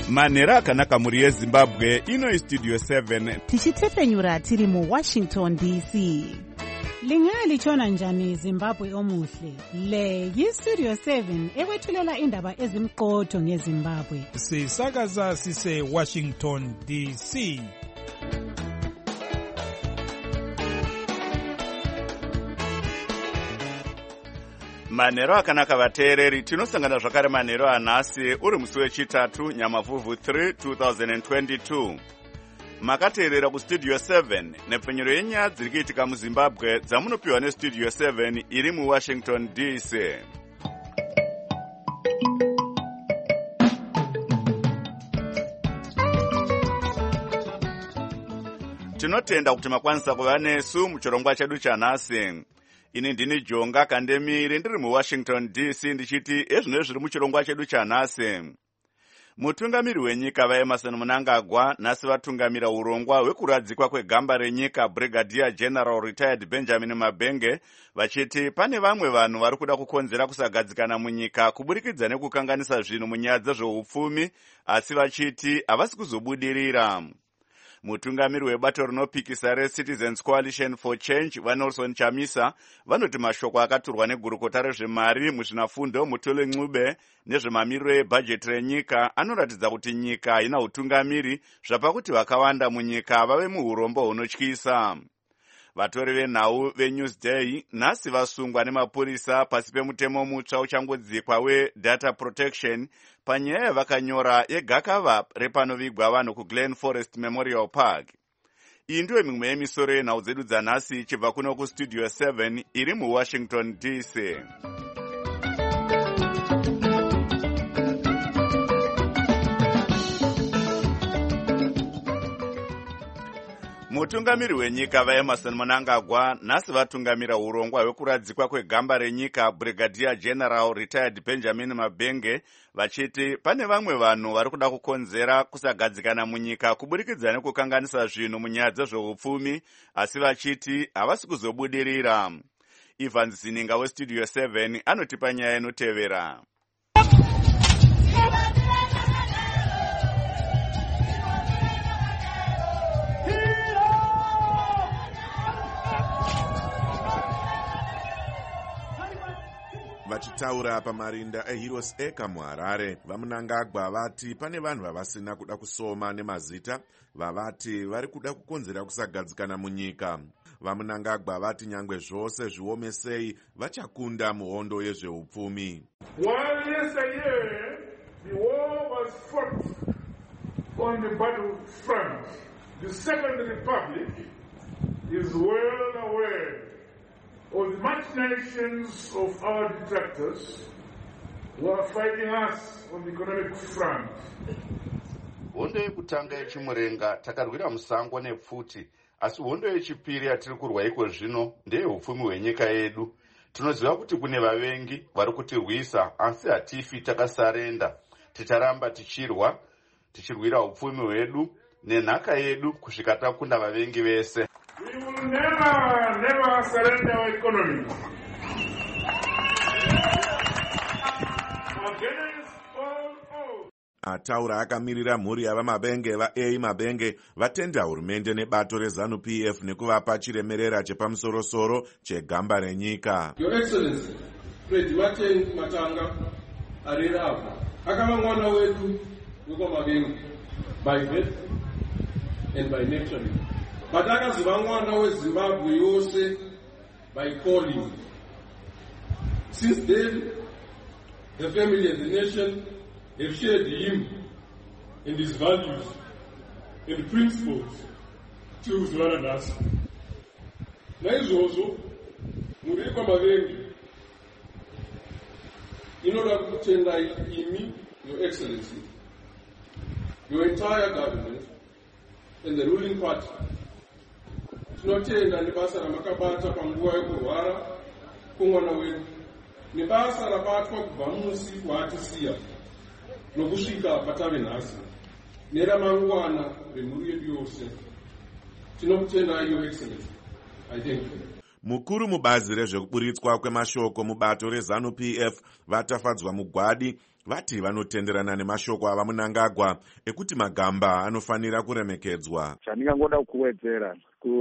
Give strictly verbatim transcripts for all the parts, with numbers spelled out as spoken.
manhero akanaka muri yezimbabwe. Ino istudio seven tichitefenyura tiri mu Washington D C. Lingalitshona njani Zimbabwe omuhle? Le yistudio seven ekwethulela indaba ezimqotho ngeZimbabwe. Sisakaza sise Washington D C. manhero akanaka vateereri, tinosangana zvakare manhero anhasi uri musi wechitatu nyamavhuvhu three twenty twenty-two. Makateerera kustudio seven nepfenyuro yenyaya dziri kuitika muZimbabwe dzamunopiwa nestudio seven iri muWashington D C. Tinotenda kuti makwanisa kuva nesu muchirongwa chedu chanhasi. Ini ndini Jonga Kandemiri ndiri muWashington D C ndichiti ezvino zviri muchirongwa chedu chanhasi. Mutungamiri wenyika vaEmerson Mnangagwa nhasi vatungamira urongwa hwekuradzikwa kwegamba renyika Brigadier General Retired Benjamin Mabenge vachiti pane vamwe vanhu vari kuda kukonzera kusagadzikana munyika kuburikidza nekukanganisa zvinhu munyaya dzezveupfumi, asi vachiti havasi kuzobudirira. Mutungamiri webato rinopikisa reCitizens Coalition for Change vaNelson Chamisa vanoti mashoko akaturwa negurukota rezvemari muzvinafundo Mutole Ncube nezvemamiriro ebhajeti renyika anoratidza kuti nyika haina utungamiri, zvapa kuti vakawanda munyika vave muurombo hunotyisa. Vatori venhau veNewsday nhasi vasungwa nemapurisa pasi pemutemo mutsva uchangodzikwa weData Protection panyaya yavakanyora yegakava repanovigwa vanhu kuGlen Forest Memorial Park. Iyi ndiyo mimwe yemisoro yenhau dzedu dzanhasi ichibva kuno kustudio seven iri muWashington D C. Mutungamiri wenyika vaEmerson Mnangagwa nhasi vatungamira urongwa hwekuradzikwa kwegamba renyika Brigadier General Retired Benjamin Mabenge vachiti pane vamwe vanhu vari kuda kukonzera kusagadzikana munyika kuburikidza nekukanganisa zvinhu munyaya dzezveupfumi, asi vachiti havasi kuzobudirira. Ivan Zininga westudio seven anotipa nyaya inotevera. Vachitaura pamarinda eHeroes Acre muHarare, vaMnangagwa vati pane vanhu vavasina kuda kusoma nemazita vavati vari kuda kukonzera kusagadzikana munyika. VaMnangagwa vati nyangwe zvose zviome sei vachakunda muhondo yezveupfumi. While yesterday the war was fought on the battlefront, the Second Republic is well aware of the machinations of our detractors who are fighting us on the economic front. Hondo yekutanga yechimurenga takarwira musango nepfuti, asi hondo yechipiri yatiri kurwa iko zvino ndeyehupfumi hwenyika yedu. Tinoziva kuti kune vavengi vari kutirwisa, asi hatifi takasarenda. Ticharamba tichirwa, tichirwira upfumi hwedu nenhaka yedu kusvika takunda vavengi vese. We will never, never surrender our economy. Against all odds. Ataura akamirira mhuri yavaMabenge vaA Mabenge vatenda hurumende nebato reZANU P F nekuvapa chiremerera chepamusorosoro chegamba renyika. Your Excellency, Fred Martin Matanga Ariravu akava mwana wedu wekwaMabenge by birth and by nature. But akaziva mwana weZimbabwe yose by calling. Since then, the family and the nation have shared him and his values and principles tiuzivana nhasi. Naizvozvo, mhuri yekwaMabenge inoda kutendai imi, Your Excellency, your entire government and the ruling party. Tinotenda nebasa ramakabata panguva yekurwara kwomwana wedu, nebasa rabatwa kubva musi waatisiya nokusvika patave nhasi, neramangwana remhuri yedu yose. Tinokutendai, Your Excellency. I thank you. Mukuru mubazi rezvekuburitswa kwemashoko mubato reZANU P F vatafadzwa mugwadi vati vanotenderana nemashoko ava Munangagwa ekuti magamba anofanira kuremekedzwa. Chandingangoda kuwedzera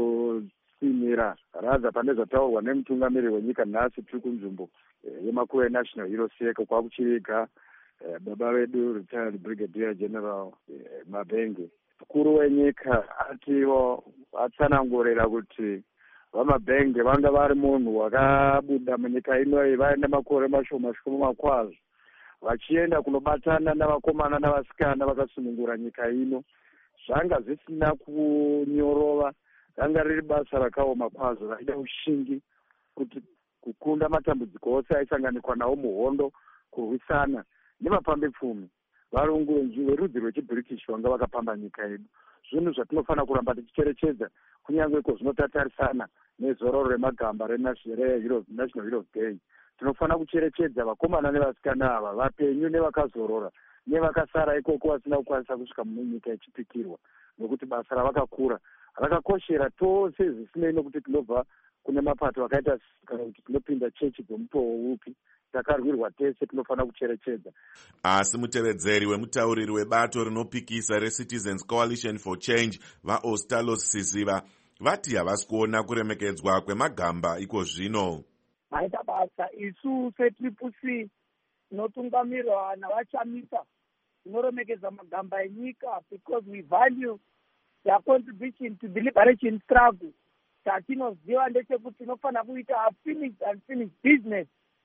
kusimira radza pane zvataurwa nemutungamiriri wenyika nhasi tiri kunzvimbo yeMakuve National Hero Circle kwakuchiriga baba vedu retired Brigadier General Mabenge. Mukuru wenyika atiwo atsanangurira kuti vaMabenge vanga vari munhu wakabuda munyika ino vaine makore mashoma shoma kwazvo vachienda kunobatana navakomana navasikana vakasunungura nyika ino. Zvanga zvisina kunyorova, ranga riri basa rakaoma kwazvo raida ushingi kuti kukunda matambudziko ose aisanganikwa nawo muhondo, kurwisana nevapambepfumi varungu verudzi rwechibritish vanga vakapamba nyika yedu. Zvinhu zvatinofanira kuramba tichicherechedza kunyange kozvinotatarisana nezororo remagamba reNational Heroes Day. Tinofanira kucherechedza vakomana nevasikana ava vapenyu nevakazorora nevakasara ikoko vasina kukwanisa kusvika munyika yechipikirwa, nokuti basa ravakakura rakakoshera tose zvisinei nokuti tinobva kune mapato akaita kana kuti tinopinda chechi dzomutoo upi, takarwirwa tese tinofanira kucherechedza. Asi mutevedzeri wemutauriri webato rinopikisa reCitizens Coalition for Change vaOstalos Siziva vati havasi kuona kuremekedzwa kwemagamba iko zvino. Maita basa isu setriple C inotungamirwa navachamisa inoremekedza magamba enyika because we value their contribution to the liberation struggle. Tatinoziva ndechekuti tinofanira kuita a finished and finished business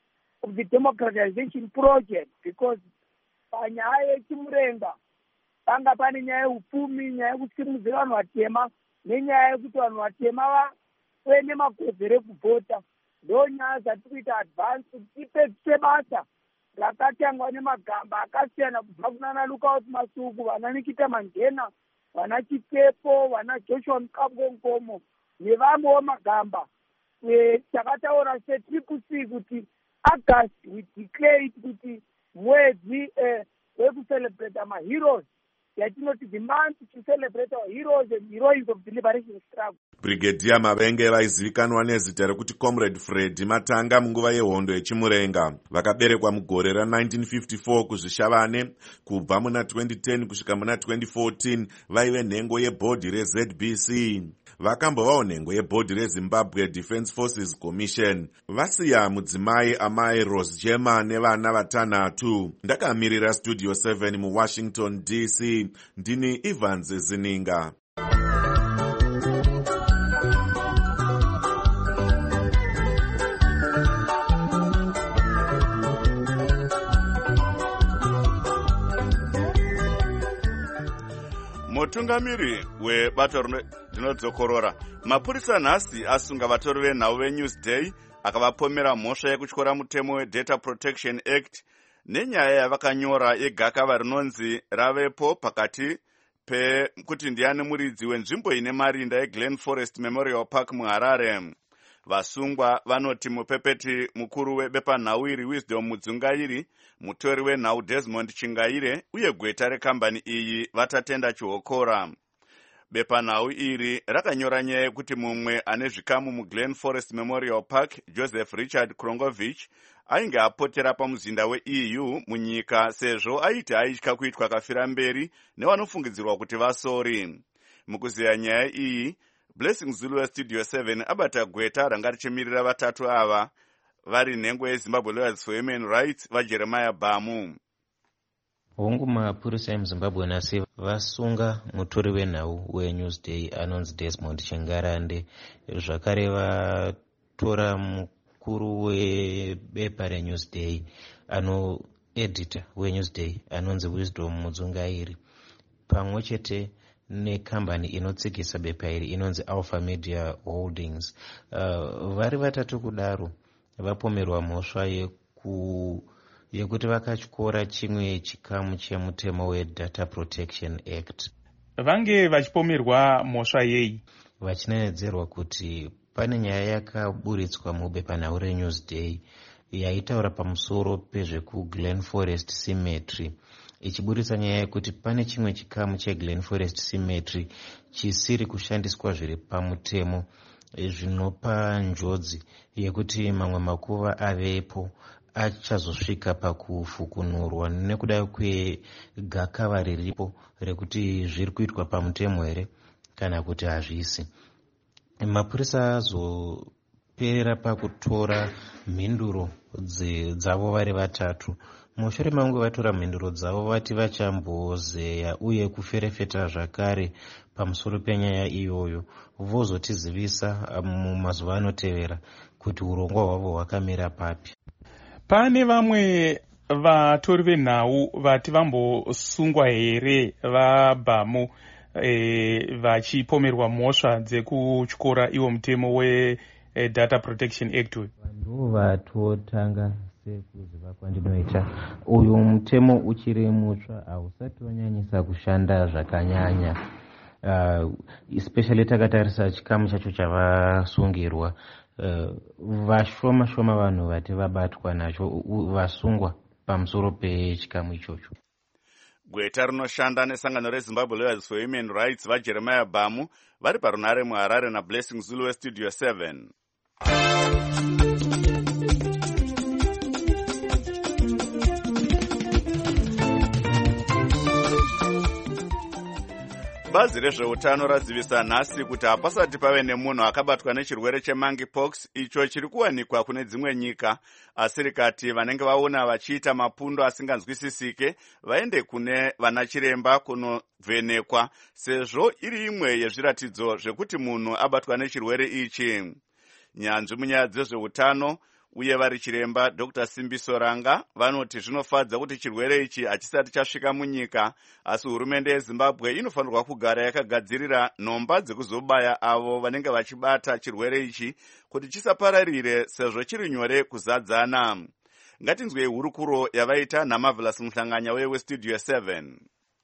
of the democratization project because panyaya yechimurenga panga pane nyaya yeupfumi, nyaya yekusimudzira vanhu vatema nenyaya yekuti vanhu vatema vave nemakodzero ekuvhota. Ndo nyaya dzatiri kuita advance kuti tipedzise basa rakatangwa nemagamba akasiyana kubva kunana Lukaus Masuku, vana Nikita Manjena, vana Chitepo, vana Joshua Mkambo nevamwewo magamba. Takataura setriple C kuti August we declare it kuti mwedzi wekucelebrate our heroes. Yatinoti the month to celebrate our heroes and heroines of the liberation struggle. Brigadier Mabenge vaizivikanwa nezita rekuti Comrade Fred Matanga munguva yehondo yechimurenga. Vakaberekwa mugore ra-nineteen fifty-four kuzvishavane. Kubva muna twenty ten kusvika muna twenty fourteen vaive nhengo yebhodhi reZ B C. Vakambovawo nhengo yebhodhi reZimbabwe Defence Forces Commission. Vasiya mudzimai amai Rose Jema nevana vatanhatu. Ndakamirira Studio seven muWashington D C. Ndini Evans Zininga. Mutungamiri webato rinodzokorora mapurisa nhasi asunga vatori venhau veNewsday akavapomera mhosva yekutyora mutemo weData Protection Act nenyaya yavakanyora yegakava rinonzi ravepo pakati pekuti ndiani muridzi wenzvimbo ine marinda yeGlen Forest Memorial Park muHarare. Vasungwa vanoti mupepeti mukuru webepanhau iri Wisdom Mudzungairi, mutori wenhau Desmond Chingaire uye gweta rekambani iyi vatatenda chihokora. Bepanhau iri rakanyora nyaya yekuti mumwe ane zvikamu muGlen Forest Memorial Park, Joseph Richard Krongovich, ainge apotera pamuzinda weE U munyika sezvo aiti aitya kuitwa kafira mberi nevanofungidzirwa kuti vasori. Mukuziya nyaya iyi, Blessing Zulu weStudio seven abata gweta ranga richimirira vatatu ava vari nhengo yeZimbabwe Lawyers for Human Rights vaJeremiah Bamu. Hongu mapurisa emuZimbabwe nhasi vasunga mutori wenhau weNewsday anonzi Desmond Chingarande, zvakare vatora mukuru webepa reNewsday ano editor weNewsday anonzi Wisdom Mudzungairi, pamwe chete nekambani inotsikisa bepa iri inonzi Alpha Media Holdings. Uh, vari vatatu kudaro vapomerwa mhosva yeku yekuti vakatyora chimwe chikamu chemutemo weData Protection Act. Vange vachipomerwa mhosva yei? Vachinenedzerwa kuti pane nyaya yakaburitswa mubepanhau reNewsday yaitaura pamusoro pezvekuGlen Forest Cemetery, ichiburitsa nyaya yekuti pane chimwe chikamu cheGlen Forest Cemetery chisiri kushandiswa zviri pamutemo, zvinopa njodzi yekuti mamwe makuva avepo achazosvika pakufukunurwa nekuda kwegakava riripo rekuti zviri kuitwa pamutemo here kana kuti hazvisi. Mapurisa azopera pakutora mhinduro dzavo vari vatatu. Mushure mangu vatora mhinduro dzavo vati vachambozeya uye kuferefeta zvakare pamusoro penyaya iyoyo, vozotizivisa mumazuva anotevera kuti urongwa hwavo hwakamira papi. Pane vamwe vatori venhau vati vambosungwa here vabvamu e, vachipomerwa mhosva dzekutyora iwo mutemo we e, Data Protection Act. Vanhu vatotanga sekuziva kwandinoita, uyu mutemo uchiri mutsva, hausati wanyanyisa kushanda zvakanyanya. Uh, especially takatarisa chikamu chacho chavasungirwa, uh, vashoma shoma vanhu vati vabatwa nacho vasungwa pamusoro pechikamu ichocho. Gweta rinoshanda nesangano reZimbabwe Lawyers for Human Rights vaJeremiah Bamu vari parunare muHarare naBlessing Zulu weStudio seven. Bazi rezveutano razivisa nhasi kuti hapasati pave nemunhu akabatwa nechirwere chemonkeypox icho chiri kuwanikwa kune dzimwe nyika, asi rikati vanenge vaona vachiita mapundo asinganzwisisike vaende kune vanachiremba kunovhenekwa, sezvo iri imwe yezviratidzo zvekuti munhu abatwa nechirwere ichi. Nyanzvi munyaya dzezveutano uye vari chiremba Doctor Simbiso Ranga vanoti zvinofadza kuti chirwere ichi hachisati chasvika munyika, asi hurumende yeZimbabwe inofanirwa kugara yakagadzirira nhomba dzekuzobaya avo vanenge vachibata chirwere ichi kuti chisapararire, sezvo chiri nyore kuzadzana. Ngatinzwei hurukuro yavaita naMarvelous Muhlanganya weStudio seven.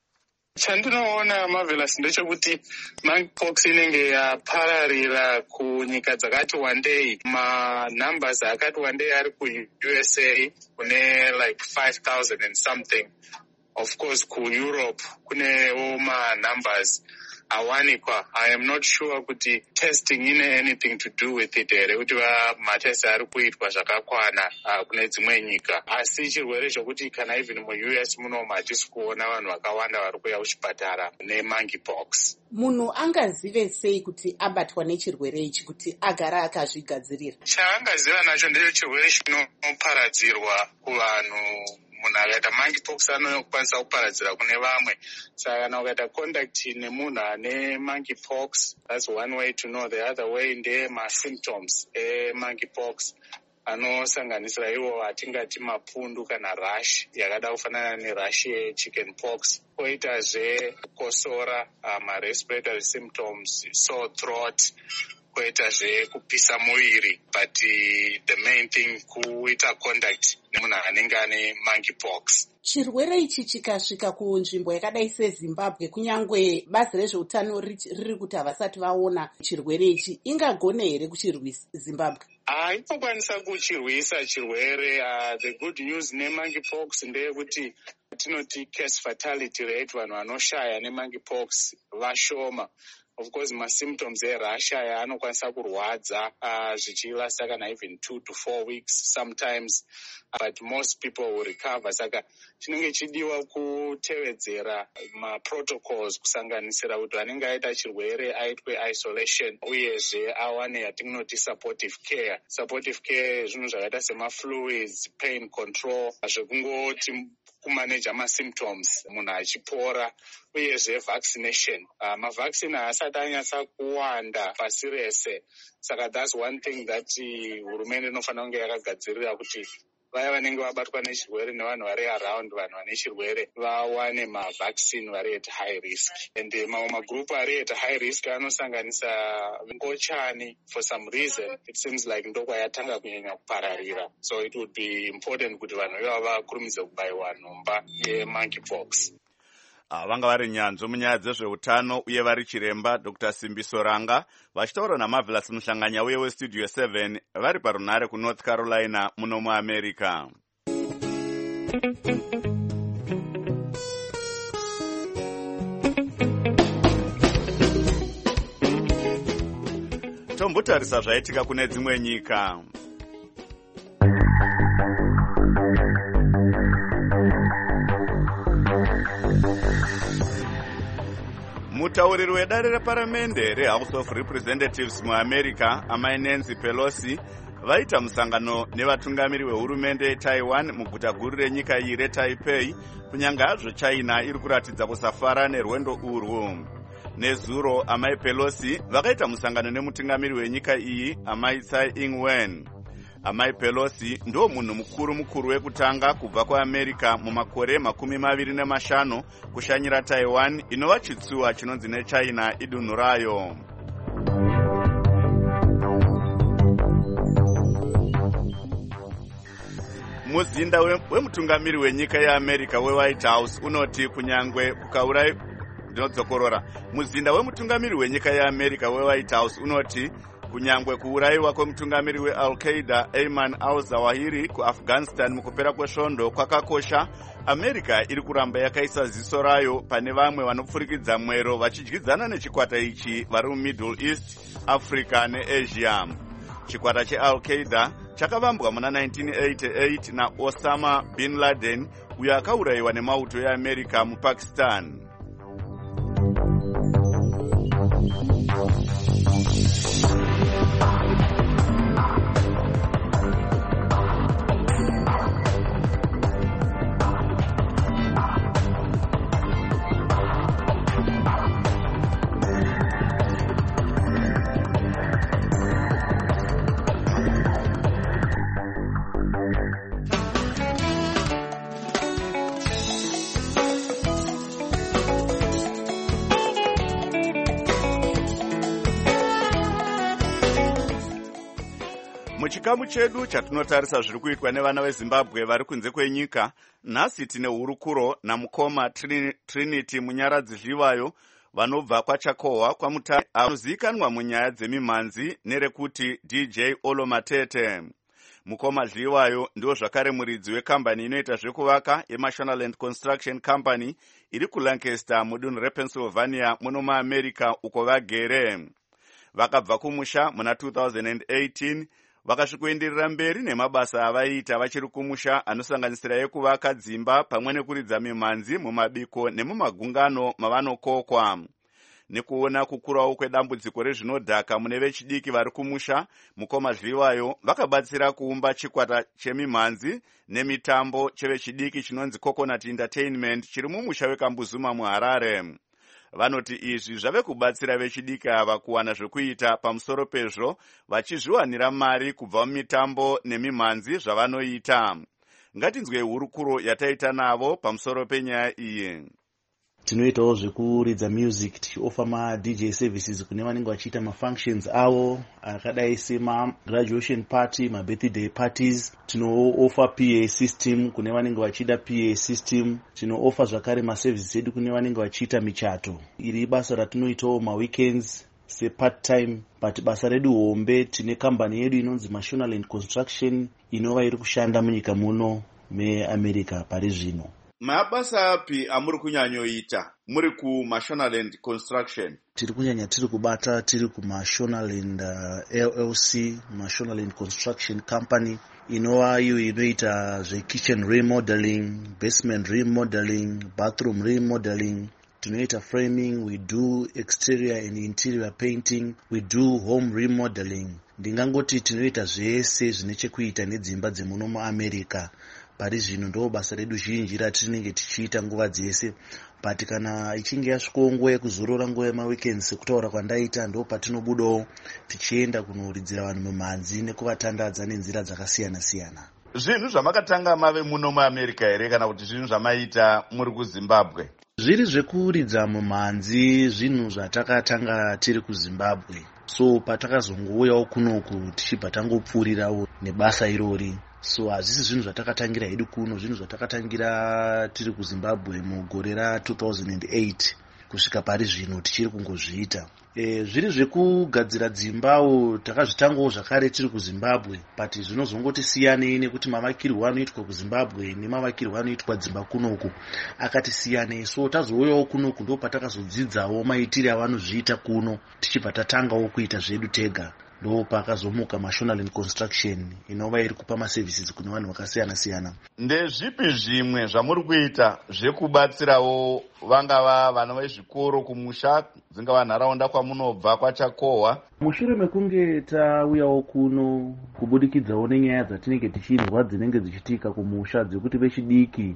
Chandinoona Marvelous ndechekuti monkeypox inenge yapararira kunyika dzakati wandei. Manumbers akati wandei ari ku-U S A kune like five thousand and something. Of course ku-Europe kunewo ma-numbers awanikwa. I am not sure kuti testing ine anything to do with it here, kuti matest ari kuitwa zvakakwana uh, kune dzimwe nyika. Asi chirwere chokuti kana even mu-U S muno matisi kuona vanhu vakawanda vari kuya kuchipatara nemonkeypox. Munhu angazive sei kuti abatwa nechirwere ichi kuti agara akazvigadzirira? Chaangaziva nacho ndeye chirwere chinoparadzirwa kuvanhu. Munhu akaita monkeypox anokwanisa kuparadzira kune vamwe. Saka kana ukaita contact nemunhu ane monkeypox, that's one way to know. The other way ndeye ma-symptoms e-monkeypox anosanganisira iwo atingati mapundu kana rash yakada kufanana nerash yechicken pox. Koitazve kukosora, uh, ma-respiratory symptoms, sore throat, koitazve kupisa muviri, but uh, the main thing kuita contact nemunhu anenge ane monkeypox. Chirwere ichi chikasvika kunzvimbo yakadai seZimbabwe, kunyangwe bazi rezveutano riri kuti havasati vaona chirwere ichi, ingagone here kuchirwisa Zimbabwe? Hainokwanisa kuchirwisa chirwere. Uh, the good news nemonkeypox ndeyekuti tinoti case fatality rate, vanhu vanoshaya nemonkeypox vashoma. Of course, ma-symptoms erash aya anokwanisa kurwadza uh, zvichilasta kana even two to four weeks sometimes, but most people will recover. Saka chinenge chidiwa kutevedzera ma-protocols kusanganisira kuti vanenge aita chirwere aitwe isolation, uyezve awane yatinoti supportive care. Supportive care zvinhu zvakaita sema-fluids, pain control, zvekungoti kumaneja ma-symptoms munhu achipora, uyezve vaccination. Uh, ma-vaccine haasati anyatsa kuwanda pasi rese. Saka that's one thing that hurumende uh, inofanira kunge yakagadzirira kuti vaya vanenge vabatwa nechirwere nevanhu vari around vanhu vane chirwere vawane mavaccine vari at high risk. And uh, mamwe magrupu ari at high risk anosanganisa ngochani. For some reason it seems like ndokwayatanga kunyanya kupararira, so it would be important kuti vanhu ivava vakurumidze kubayiwa nhomba yemonkeypox. Vanga vari nyanzvi munyaya dzezveutano uye vari chiremba Doctor Simbiso Ranga vachitaura naMarvelous Muhlanganya uye weStudio seven vari parunare kuNorth Carolina muno muAmerica. Tombotarisa zvaitika kune dzimwe nyika. mutauriri wedare reparamende rehouse of representatives muamerica amai Nancy Pelosi vaita musangano nevatungamiri vehurumende yeTaiwan muguta guru renyika iyi reTaipei, kunyange hazvo China iri kuratidza kusafara nerwendo urwu. Nezuro amai Pelosi vakaita musangano nemutungamiri wenyika iyi amai Tsai Ing-wen. Amai Pelosi ndo munhu mukuru mukuru wekutanga kubva kuAmerica mumakore makumi maviri nemashanu kushanyira Taiwan inova chitsuwa chinonzi neChina idunhu rayo. Muzinda wemutungamiri wenyika yeAmerica weWhite House unoti kunyangwe kukaurayi ndinodzokorora. Muzinda wemutungamiri wenyika yeAmerica weWhite House unoti kunyangwe kuurayiwa kwemutungamiri weAl-Qaeda Ayman al-Zawahiri kuAfghanistan mukupera kwesvondo kwakakosha, America iri kuramba yakaisa ziso rayo pane vamwe vanopfurikidza mwero vachidyidzana nechikwata ichi vari muMiddle East, Africa neAsia. Chikwata cheAl-Qaeda chakavambwa muna nineteen eighty-eight naOsama bin Laden uyo akaurayiwa nemauto eAmerica muPakistan. Muchikamu chedu chatinotarisa zviri kuitwa nevana veZimbabwe vari kunze kwenyika, nhasi tine hurukuro namukoma Trinity Munyaradzi Zhivayo vanobva kwaChakohwa kwaMutare anozivikanwa munyaya dzemimhanzi nerekuti D J Olo Matete. Mukoma Zhivayo ndio zvakare muridzi wekambani inoita zvekuvaka yeMashonaland Construction Company iri kuLancaster mudunhu rePennsylvania muno muAmerica uko vagere. Vakabva kumusha muna two thousand eighteen vakasvikoenderera mberi nemabasa avaita vachiri kumusha anosanganisira ekuvaka dzimba pamwe nekuridza mimhanzi mumabiko nemumagungano mavanokokwa. Nekuona kukurawo kwedambudziko rezvinodhaka mune vechidiki vari kumusha, mukoma Zhivayo vakabatsira kuumba chikwata chemimhanzi nemitambo chevechidiki chinonzi Coconut Entertainment chiri mumusha weKambuzuma muHarare. Vanoti izvi zvave kubatsira vechidiki ava kuwana zvekuita pamusoro pezvo vachizviwanira mari kubva mumitambo nemimhanzi zvavanoita. Ngatinzwe hurukuro yataita navo pamusoro penyaya iyi. Tinoitawo zvekuridza music tichiofa ma-D J services kune vanenge vachiita ma-functions avo akadai sema-graduation party, ma-birthday parties. Tinoofa P A system kune vanenge vachiita P A system. Tinoofa zvakare ma-services edu kune vanenge vachiita michato. Iri basa ratinoitawo ma-weekends se-part time, but basa redu hombe tine kambani yedu inonzi Mashonaland Construction inova iri kushanda munyika muno meAmerica pari zvino. Mabasa api amuri kunyanyoita muri kuMashonaland Construction? Tiri kunyanya tiri kubata tiri kuMashonaland uh, L L C, Mashonaland Construction Company, inova iyo inoita zve-kitchen remodeling, basement remodeling, bathroom remodeling. Tinoita framing, we do exterior and interior painting, we do home remodeling. Ndingangoti tinoita zvese zvine chekuita nedzimba dzemuno muAmerica. Pari zvino ndo basa redu zhinji ratinenge tichiita nguva dzese, but kana ichinge yasvika nguva yekuzorora nguva yemaweekends sekutaura kwandaita ndo patinobudawo tichienda kunoridzira vanhu mimhanzi nekuvatandadza nenzira dzakasiyana siyana. Zvinhu zvamakatanga mave muno muAmerica here kana kuti zvinhu zvamaita muri kuZimbabwe? Zviri zvekuridza mimhanzi zvinhu zvatakatanga tiri kuZimbabwe, so patakazongouyawo kunoku tichibva tangopfuurirawo nebasa irori. So hazvisi zvinhu zvatakatangira hedu kuno, zvinhu zvatakatangira tiri kuZimbabwe mugore ra two thousand eight kusvika pari zvino tichiri kungozviita. E, zviri zvekugadzira dzimbawo takazvitangawo zvakare tiri kuZimbabwe, but zvinozongoti siyanei nekuti mavakirwo anoitwa kuZimbabwe nemavakirwo anoitwa dzimba kunoku akati siyanei. So tazouyawo kunoku ndo patakazodzidzawo maitire avanozviita kuno tichibva tatangawo kuita zvedu tega. Ndo pakazomuka Mashonaland Construction inova iri kupa ma-services kune vanhu vakasiyana siyana. Ndezvipi zvimwe zvamuri kuita zvekubatsirawo vangava vana vezvikoro kumusha, dzingava nharaunda kwamunobva kwaChakohwa. Mushure mekunge tauyawo kuno kubudikidzawo nenyaya dzatinenge tichinzwa dzinenge dzichitika kumusha dzekuti vechidiki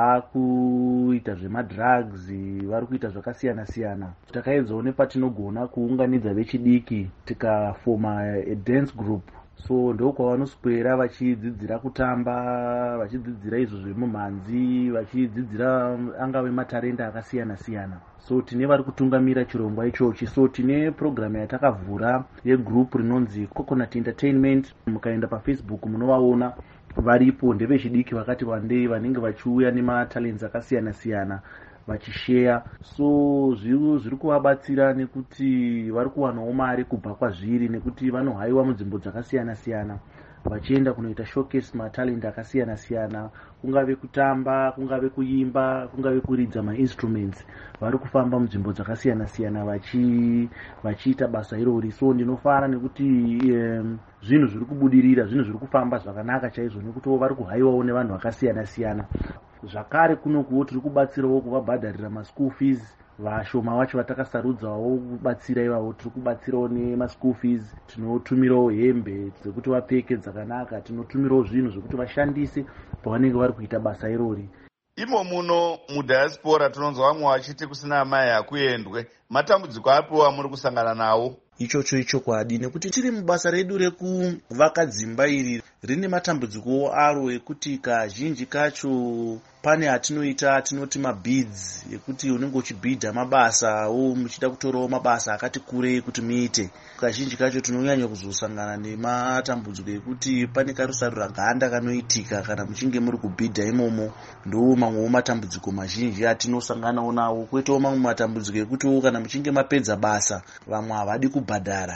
vakuita zvemadrugs, vari kuita zvakasiyana siyana, takaedzawo nepatinogona kuunganidza vechidiki tikafoma a dance group. So ndo kwavanoswera vachidzidzira kutamba, vachidzidzira izvo zvemumhanzi, vachidzidzira angave matarenda akasiyana siyana. So tine vari kutungamira chirongwa ichochi. So tine program yatakavhura yegroup rinonzi Coconut Entertainment. Mukaenda paFacebook munovaona varipo, ndevechidiki vakati wandei vanenge vachiuya nematalents akasiyana siyana vachishare. So zviro zviri kuvabatsira nekuti vari kuwanawo mari kubva kwazviri, nekuti vanohaiwa munzvimbo dzakasiyana siyana vachienda kunoita showcase matalent akasiyana siyana, kungave kutamba, kungave kuimba, kungave kuridza mainstruments. Vari kufamba munzvimbo dzakasiyana siyana vachi vachiita basa irori. So ndinofara nekuti um, zvinhu zviri kubudirira, zvinhu zviri kufamba zvakanaka chaizvo, nekuti vari kuhaiwawo nevanhu vakasiyana siyana. Zvakare kunokuwo tiri kubatsirawo kuvabhadharira maschool fees. Vashoma vacho vatakasarudzawo kubatsira ivavo tiri kubatsirawo nemaschool fees. Tinotumirawo hembe dzekuti vapfeke dzakanaka, tinotumirawo zvinhu zvokuti vashandise pavanenge vari kuita basa irori. Imo muno mudiaspora tinonzwa vamwe vachiti kusina mai hakuendwe. Matambudziko apiwa muri kusangana nawo? Ichocho ichokwadi, nekuti tiri mubasa redu rekuvaka dzimba iri rine matambudziko aro ekuti kazhinji kacho pane atinoita tinoti mabids, ekuti unenge uchibhidha mabasa o muchida kutorawo mabasa akati kurei kuti muite. Kazhinji kacho tinonyanya kuzosangana nematambudziko ekuti pane karusarura ganda kanoitika kana muchinge muri kubhidha imomo. Ndo mamwewo matambudziko mazhinji atinosanganawo nawo. Kwoitawo mamwe matambudziko ekuti kana muchinge mapedza basa vamwe havadi kubhadhara.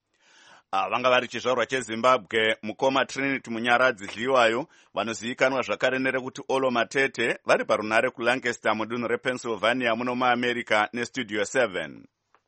Vanga vari chizvarwa cheZimbabwe, mukoma Trinity Munyaradzi Dliwayo, vanozivikanwa zvakare nerekuti Olo Matete, vari parunare kuLancaster mudunhu rePennsylvania muno muAmerica neStudio seven.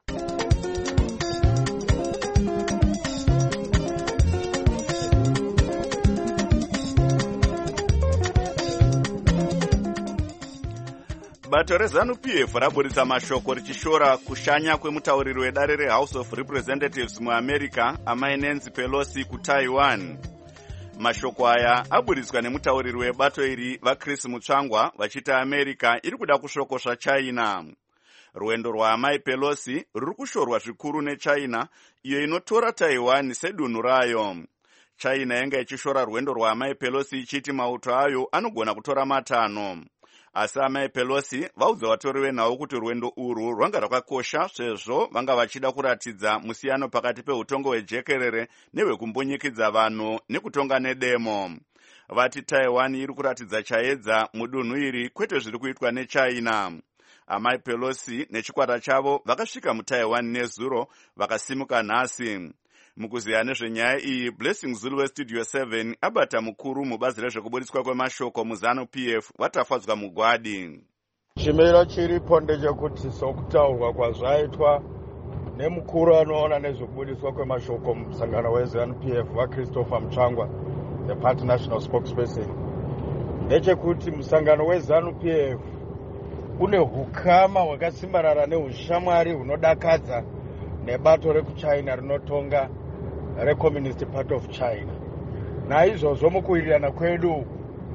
Bato reZANU-P F raburitsa mashoko richishora kushanya kwemutauriri wedare reHouse of Representatives muAmerica amai Nancy Pelosi kuTaiwan. Mashoko aya aburitswa nemutauriri webato iri vaChris Mutsvangwa vachita America iri kuda kusvokosva China. Rwendo rwaamai Pelosi ruri kushorwa zvikuru neChina, iyo inotora Taiwan sedunhu rayo. China yanga ichishora rwendo rwaamai Pelosi ichiti mauto ayo anogona kutora matano. Asi amai Pelosi vaudza vatori venhau kuti rwendo urwu rwanga rwakakosha sezvo vanga vachida kuratidza musiyano pakati peutongo hwejekerere nehwekumbonyikidza vanhu nekutonga nedemo. Vati Taiwan iri kuratidza chaedza mudunhu iri, kwete zviri kuitwa neChina. Amai Pelosi nechikwata chavo vakasvika muTaiwan nezuro vakasimuka nhasi. Mukuziya nezvenyaya iyi, Blessing Zulu weStudio seven abata mukuru mubazi rezvekuburitswa kwemashoko muZANU-P F watafadzwa mugwadi. Chimiro chiripo ndechekuti sokutaurwa kwazvaitwa nemukuru anoona nezvekuburitswa kwemashoko musangano weZANU-P F vaChristopher Mutsvangwa, the party national spokesperson, ndechekuti musangano weZANU-P F une hukama hwakasimbarara nehushamwari hunodakadza nebato rekuChina rinotonga reCommunist Party of China. Naizvozvo mukuwirirana kwedu,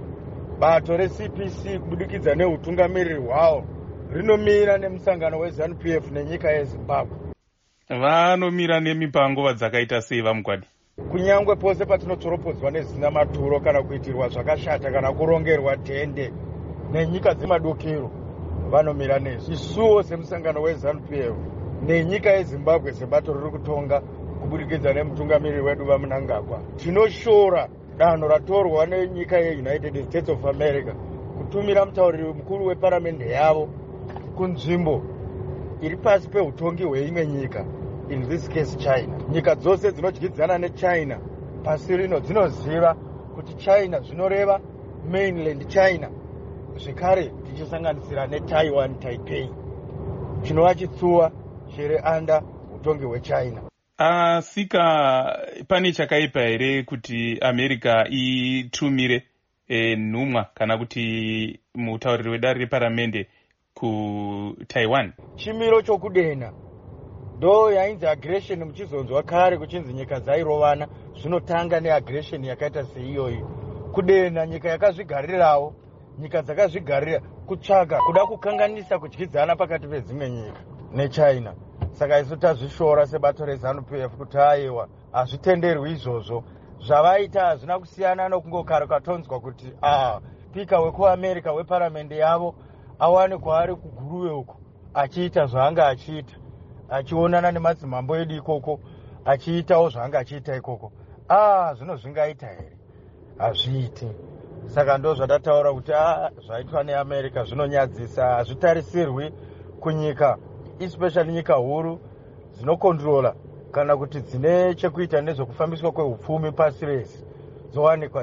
bato reC P C kubudikidza neutungamiriri hwavo rinomira nemusangano weZANU-P F nenyika yeZimbabwe. Vanomira nemipango vadzakaita sei vamugwadi? Kunyangwe pose patinotoropodzwa nezina maturo kana kuitirwa zvakashata kana kurongerwa dhende nenyika dzemadokero, vanomira nezvo. Isuwo semusangano weZANU-P F nenyika yeZimbabwe sebato riri kutonga kubudikidza nemutungamiriri wedu vaMnangagwa, tinoshora danho ratorwa nenyika yeUnited States of America kutumira mutauriri mukuru weparamende yavo kunzvimbo iri pasi peutongi hweimwe nyika, in this case China. Nyika dzose dzinodyidzana neChina pasi rino dzinoziva kuti China zvinoreva mainland China, zvekare tichisanganisira neTaiwan Taipei, chinova chitsuwa chiri anda utongi hweChina. Asika pane chakaipa here kuti America itumire e, nhumwa kana kuti mutauriri wedare reparamende kutaiwan. Chimiro chokudena ndo yainzi aggression muchizonzwa kare kuchinzi nyika dzairovana. Zvinotanga neaggression yakaita seiyoyi. Kudena nyika yakazvigarirawo, nyika dzakazvigarira kutsvaga kuda kukanganisa kudyidzana pakati pedzimwe nyika nechina. Saka isu tazvishora sebato reZANU-P F kuti aiwa hazvitenderwi izvozvo. Zvavaita hazvina kusiyana nokungogara katonzwa kuti ah spika wekuamerica weparamende yavo awane kwaari kuguruwe uko achiita zvaanga achiita, achionana nemadzimambo edu ikoko, achiitawo zvaanga achiita ikoko. Ah zvino zvingaita here? Hazviiti. Saka ndo zvatataura kuti ah zvaitwa neamerica zvinonyadzisa, hazvitarisirwi kunyika, especially nyika huru dzinokontrola kana kuti dzine chekuita nezvekufambiswa kwehupfumi pasi rese dzowanikwa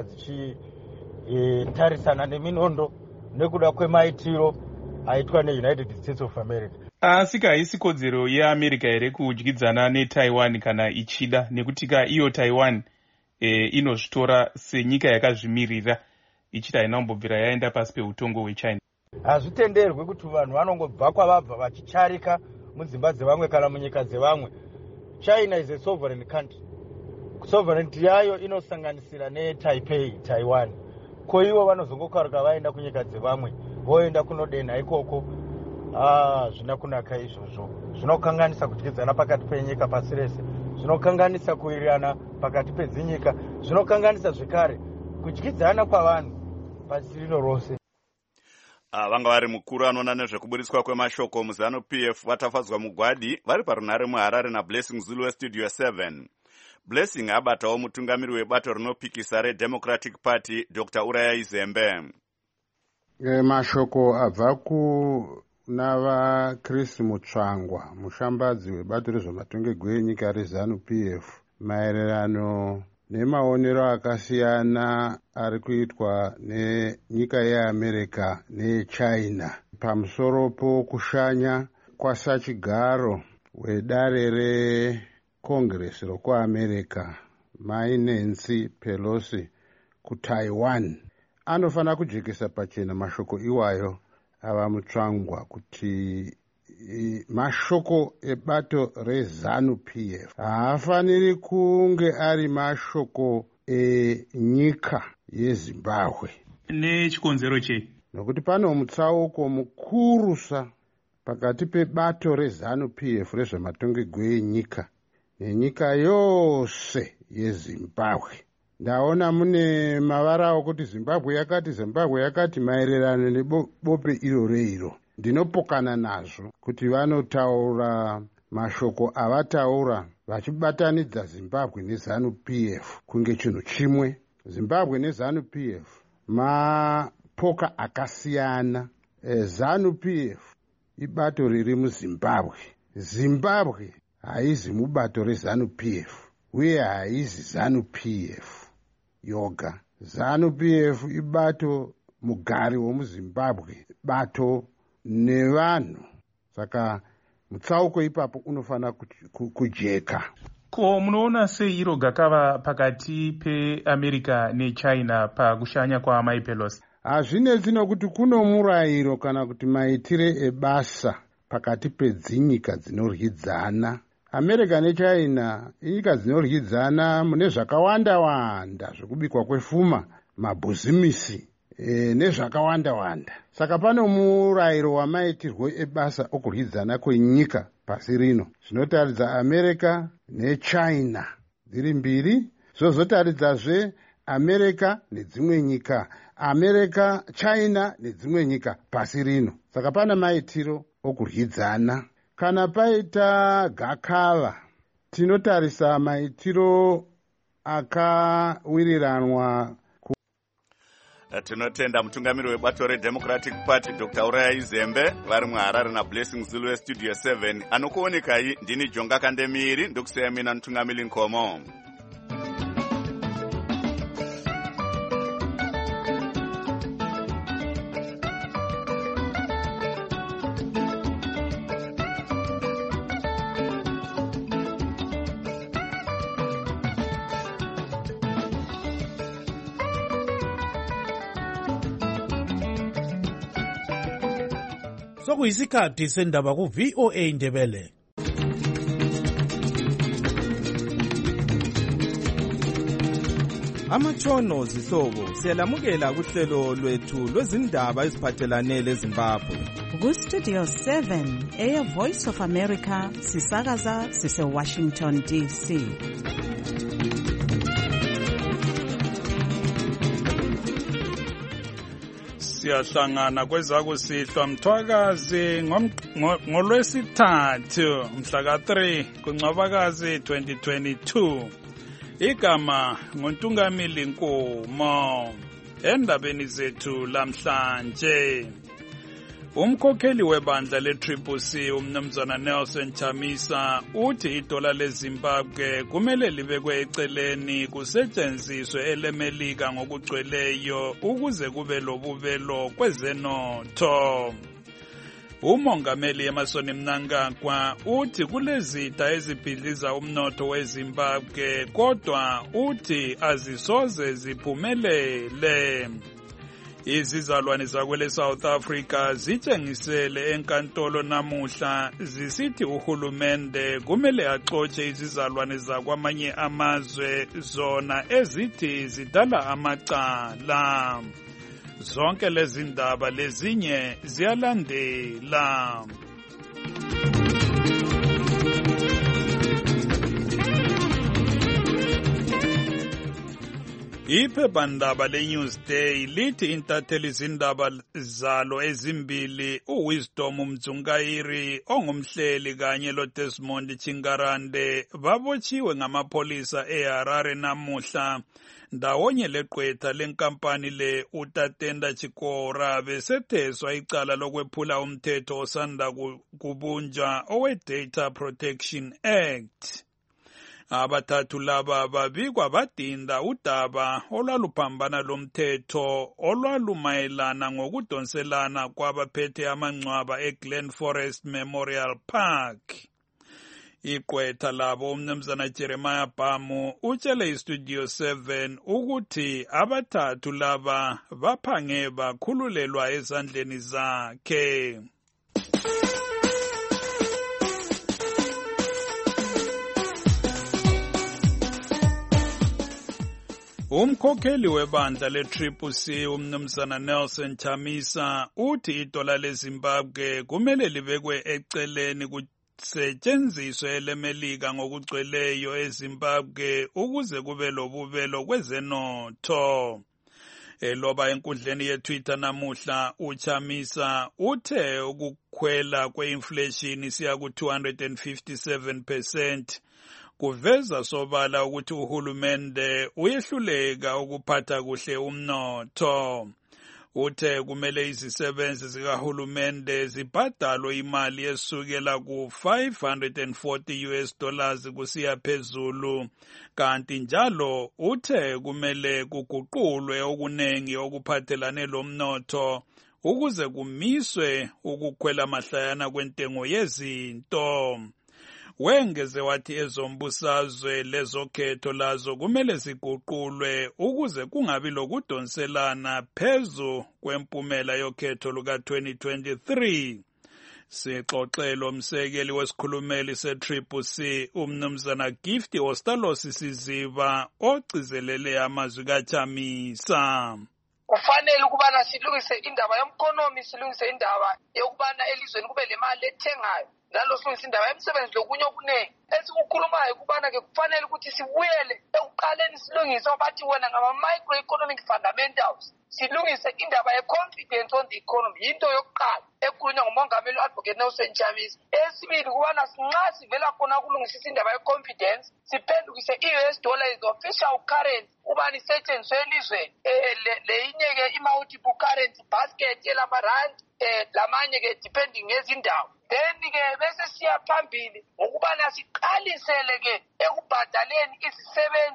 dzichitarisana e, neminondo nekuda kwemaitiro aitwa neUnited States of America. Asi haisi kodzero yeAmerica here kudyidzana neTaiwan kana ichida, nekuti ka iyo Taiwan e, inozvitora senyika yakazvimirira ichita inambobvira yaenda pasi peutongo hweChina. Hazvitenderwi kuti vanhu vanongobva kwavabva vachicharika mudzimba dzevamwe kana munyika dzevamwe. China is a sovereign country. Sovereignty yayo inosanganisira neTaipei, Taiwan. Ko ivo vanozongokaruka vaenda kunyika dzevamwe, voenda kunodena ikoko. Ah, zvina kunaka izvozvo. Zvinokanganisa kudyidzana pakati penyika pasi rese. Zvinokanganisa kuwirirana pakati pedzinyika. Zvinokanganisa zvekare kudyidzana kwavanhu pasi rino rose. Uh, vanga vari mukuru anoona nezvekuburitswa kwemashoko muZANU-P F vatafadzwa mugwadi vari parunare muHarare naBlessing Zulu weStudio seven. Blessing abatawo mutungamiri webato rinopikisa reDemocratic Party Doctor Uraya Izembe. E, mashoko abva kuna vaChris Mutsvangwa, mushambadzi webato rezvematongerwo enyika reZANU-P F, maererano nemaonero akasiyana ari kuitwa nenyika yeAmerica neChina pamusoro pokushanya kwasachigaro wedare reCongress rokuAmerica Mai Nancy Pelosi kuTaiwan. Anofana kujekesa pachena mashoko iwayo ava Mutsvangwa kuti mashoko ebato reZANU-P F haafaniri kunge ari mashoko enyika yeZimbabwe. Nechikonzero chei? Nokuti pano mutsauko mukurusa pakati pebato reZANU-P F rezvematongerwo enyika nenyika yose yeZimbabwe. Ndaona mune mavara okuti Zimbabwe yakati Zimbabwe yakati maererano nebope iro reiro. Ndinopokana nazvo kuti vanotaura mashoko avataura vachibatanidza Zimbabwe neZANU-P F kunge chinhu chimwe. Zimbabwe neZANU-P F mapoka akasiyana. E, ZANU-P F ibato riri muZimbabwe. Zimbabwe haizi mubato reZANU-P F uye haizi ZANU-P F yoga. ZANU-P F ibato mugari womuZimbabwe, bato nevanhu. Saka mutsauko ipapo unofana kujeka. Ko munoona sei iro gakava pakati peAmerica neChina pakushanya kwaMai Pelosi? Hazvinetsi nokuti kuno murayiro kana kuti maitire ebasa pakati pedzinyika dzinoryidzana. America neChina inyika dzinoryidzana mune zvakawanda wanda zvekubikwa kwefuma, mabhuzimisi e, nezvakawanda wanda. Saka pano murayiro wamaitirwo ebasa okuryidzana kwenyika pasi rino. Zvinotaridza America neChina dziri mbiri, zvozotaridzazve America nedzimwe nyika, America, China nedzimwe nyika pasi rino. Saka pana maitiro okuryidzana. Kana paita gakava, tinotarisa maitiro akawiriranwa. Tinotenda mutungamiri webato reDemocratic Party Doctor Uraya Izembe vari muHarare naBlessing Zulu weStudio seven. Anokuonekai ndini Jonga Kandemiri ndokuseya mina mutungamiri Nkomo. sokuyisikhathi sendaba ku-V O A Ndebele. Amatshono zihlobo siyalamukela kuhlelo lwethu lwezindaba eziphathelane leZimbabwe. Ku-Studio seven eya Voice of America sisakaza sise-Washington D C. Siyahlangana kwezakusihlwa mthwakazi ngolwesithathu mhla ka three kuNcwabakazi twenty twenty-two. Igama nguNtungamili Nkomo. Endabeni zethu lamhlanje, umkhokheli webandla le-Triple C umnumzana Nelson Chamisa uthi idola leZimbabwe kumele libekwe eceleni kusetshenziswe elemelika ngokugcweleyo ukuze kube lobubelo kwezenotho. Umongameli Emmerson Mnangagwa uthi kulezitha ezibhidliza umnotho weZimbabwe kodwa uthi azisoze ziphumelele. Izizalwane zakwele South Africa zitshengisele enkantolo namuhla zisithi uhulumende kumele axotshe izizalwane zakwamanye amazwe zona ezithi zidala amacala. Zonke lezi ndaba lezinye ziyalandela. Iphephandaba le-Newsday lithi intatheli zindaba zalo ezimbili uWisdom Mdzungairi ongumhleli kanye loDesmond Chingarande babotshiwe ngamapolisa eHarare namuhla ndawonye leqwetha lenkampani le uTatenda Chikora besetheswa icala lokwephula umthetho osanda kubunjwa owe-Data Protection Act. Abathathu laba babikwa badinda udaba olwaluphambana lomthetho olwalumayelana ngokudonselana kwabaphethe amangcwaba eGlen Forest Memorial Park. Iqwetha labo umnumzana Jeremiah Bamu utshele iStudio seven ukuthi abathathu laba baphange bakhululelwa ezandleni zakhe. Umkhokheli webandla le-Triple C umnumzana Nelson Chamisa uthi idola leZimbabwe kumele libekwe eceleni kusetshenziswe elemelika ngokugcweleyo eZimbabwe ukuze kube lobubelo kwezenotho. Eloba enkundleni yeTwitter namuhla uChamisa uthe ukukhwela kwe-inflation siya ku two hundred fifty-seven percent kuveza sobala ukuthi uhulumende uyehluleka ukuphatha kuhle umnotho. Uthe kumele izisebenzi zikahulumende zibhadalwe imali esukela ku five hundred forty US dollars kusiya phezulu, kanti njalo uthe kumele kuguqulwe okunengi okuphathelane lomnotho ukuze kumiswe ukukhwela mahlayana kwentengo yezinto. Wengeze wathi ezombusazwe lezokhetho lazo kumele ziguqulwe ukuze kungabi lokudonselana phezu kwempumela yokhetho luka twenty twenty-three. Sixoxelo umsekeli wesikhulumeli se-Triple C umnumzana Gift Ostalosi Siziba ogcizelele amazwi kaChamisa. Kufanele ukubana silungise indaba yomkonomi, silungise indaba yokubana elizweni kube le mali ethengayo, njalo silungise indaba yemisebenzi lokunye okuningi. Esikukhulumayo kubana ke kufanele ukuthi sibuyele ekuqaleni silungise abathi wena ngama-microeconomic fundamentals. Silungise indaba ye-confidence on the economy, into yokuqala ekhulunywa ngumongameli u-Advocate Nelson Chamisa. Esibili kubana nxa sivela khona kulungisisa indaba ye-confidence, siphendukise i-U S dollar is the official currency ubani isetshenziswe elizweni. Leyinye ke i-multiple currency basket yelamarandi lamanye ke depending ngezindawo. Then ke bese siya phambili ngokubana siqalisele ke ekubhadaleni izisebenzi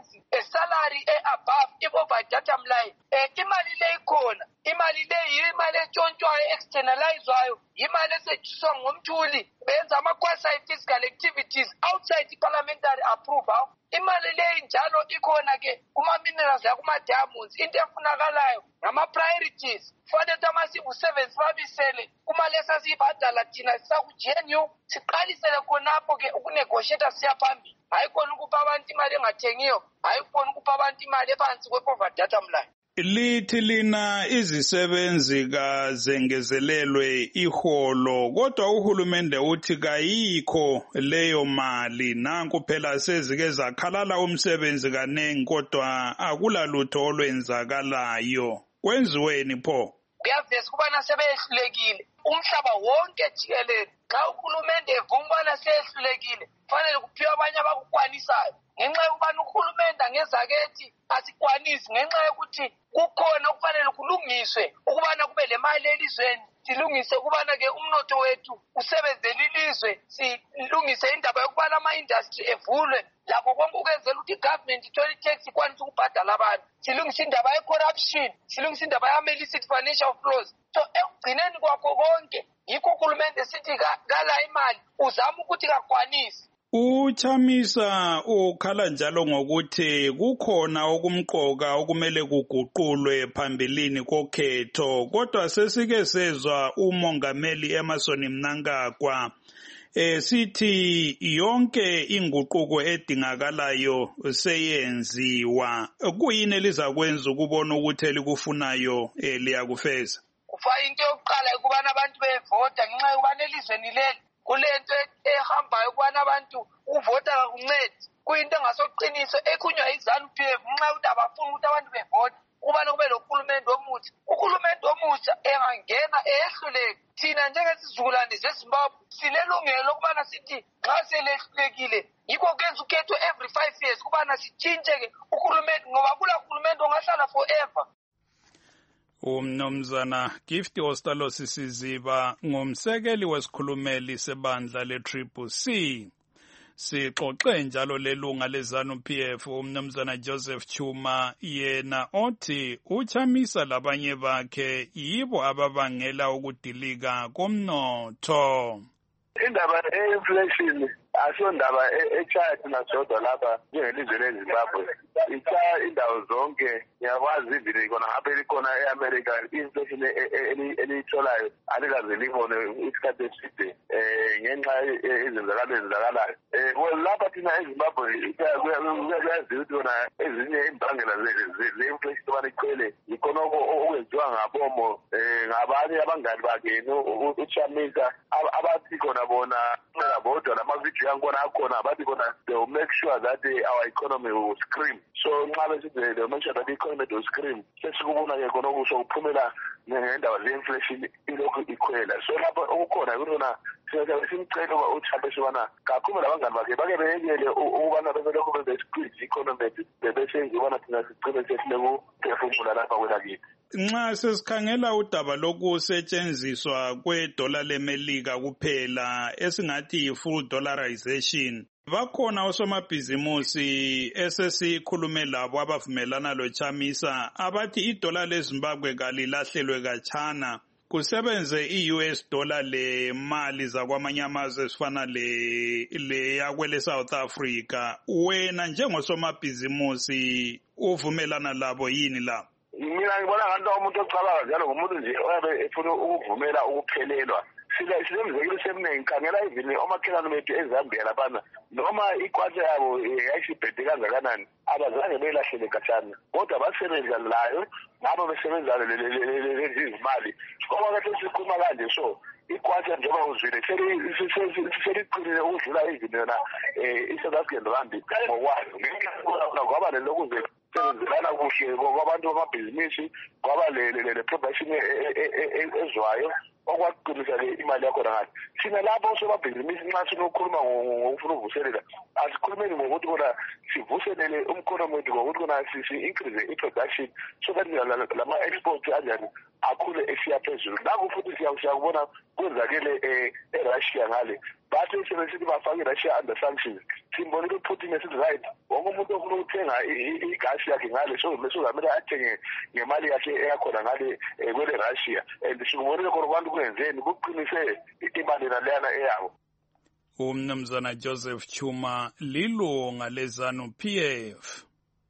salary above i-over datum line um imali le ikhona imali le imali entshontshwayo externalizwayo imali esetshenziswa ngomthuli benza ama-quasi fiscal activities outside i-parliamentary approval imali le njalo ikhona-ke kuma-minerals yakuma-diamonds into efunakalayo ngama-priorities kufanele ukuthi ama-civil servants babisele kumali esasiyibhadala thina sisaku-G N U siqalisele khonapho-ke ukunegotiata siya phambili hayi khona ukupha abantu imali engathengiyo hayi khona ukupha abantu imali ephansi kwe-over datum line. Lithi lina izisebenzi kazengezelelwe iholo kodwa uhulumende uthi kayikho leyo mali nanku phela sezike zakhalala umsebenzi kanengi kodwa akulalutho olwenzakalayo kwenziweni pho? Kuyaveza ukubana sebehlulekile umhlaba wonke jikelele xa uhulumende evuma ubana seyehlulekile kufanele kuphiwe abanye abakukwanisayo ngenxa yokubana uhulumende angezakethi asikwanisi ngenxa yokuthi kukhona okufanele kulungiswe ukubana kube le mali elizweni silungise ukubana-ke umnotho wethu usebenzele ilizwe silungise indaba yokubana ama-industry evulwe lakho konke ukwenzela ukuthi i-government ithole i-tax ikwanise ukubhadala abantu silungise indaba ye-corruption silungise indaba yama-illicit financial flows so ekugcineni kwakho konke yikho uhulumende sithi kala imali uzama ukuthi kakwanisi. Uchamisa ukhala njalo ngokuthi kukhona okumqoka okumele kuguqulwe phambilini kokhetho kodwa sesike sezwa umongameli Emmerson Mnangagwa esithi yonke inguquko edingakalayo seyenziwa kuyini elizakwenza ukubona ukuthi elikufunayo liyakufeza? Kufa into yokuqala ukubana abantu bevota ngenxa yokubana elizweni leli kulento ehambayo ukubana abantu uvota kakuncedi kuyinto engasoqiniso ekhunywa yi-ZANU P F ngenxa yokuthi abafuni ukuthi abantu bevota ukubana kube lohulumende omutsha uhulumende omutsha engangena eyehluleke thina njengesizukulwane zeZimbabwe silelungelo lokubana sithi nxa selehlulekile yikho kwenza ukhetho every five years ukubana sitshintshe-ke uhulumende ngoba kula hulumende ongahlala forever. Umnumzana Gift Ostalo Sisiziba ngumsekeli wesikhulumeli sebandla le-Triple C. Sixoxe njalo lelunga le-ZANU P F umnumzana Joseph Chuma yena othi uchamisa labanye bakhe yibo ababangela ukudilika komnotho. Indaba e-inflation asiyondaba etshaya thina sodwa lapha njengelizwe leZimbabwe itshaya indawo zonke ngiyakwazi ivile khona ngapha elikhona e-America inflation eliyitholayo alikaze libone isikhathi eside um ngenxa izenzakalo ezenzakalayo um lapha thina eZimbabwe kuyaziwa ukuthi khona ezinye imbangela ze-inflation ubana iqele yikhonoko okwenziwa ngabomo um ngabanye abangani bakhe uchamisa abathi khona bona bodwa lamavidiyo yankhona akhona bathi khona they will make sure that our economy will scream so nxa besithi they will make sure that the economy will scream sesikubona-ke khona okusho kuphumela ngendaba ze-inflation ilokhu ikhwela so lapho okukhona yikuthi khona simcela uba uchamisa ubana kakhulu labangani bakhe bake beyekele ukubana bebelokhu bebe-squeeze i-economy bebesenza ubana thina sigcine sesile kuphefumula lapha kwelakithi. Nxa sesikhangela udaba lokusetshenziswa kwedola lemelika kuphela esingathi yi-full dollarization bakhona osomabhizimusi esesikhulume labo abavumelana loChamisa abathi idola leZimbabwe kalilahlelwe khatshana kusebenze i-U S dollar le mali zakwamanye amazwe esifana le le yakwele South Africa wena njengosomabhizimusi uvumelana labo yini la? Mina ngibona ngathi umuntu ocabanga njalo ngumuntu nje oyabe efuna ukuvumela ukuphelelwa silemizekelo seminingi khangela ivini omakhelwane bethu eZambia laphana noma ikwatsha yabo yayisibhede kangakanani abazange belahlele khatshana kodwa basebenza layo ngabo besebenza lezi zimali ngoba kahle sikhuluma kanje so ikwatsha njengoba uzwile seliqinile ukudlula ivini yona i-South African rand ngokwayo ngenxa kwaba lelokuze sebenzelana kuhle kwabantu bamabhizinisi kwaba le-probation ezwayo okwakuqinisa-ke imali yakhona ngale. Thina lapho sobabhizinisi nxa sinokhuluma ngokufuna ukuvuselela, asikhulumeni ngokuthi kona sivuselele umkhonomi wethu ngokuthi kona si-increase i-production so that lama-export anjani akhule esiya phezulu. Nakho futhi siyakubona kwenzakele e-Russia ngale. Bathi sebesithi bafake i-Russia under sanctions. Simbonile uPutin esithi right, wonke umuntu ofuna ukuthenga igasi yakhe ngale so mesozamele athenge ngemali yakhe eyakhona ngale kwele Russia. And sikubonile khona abantu kwenzeni kuqinise imali naleyana eyabo. Umnumzana Joseph Chuma lilunga leZANU P F.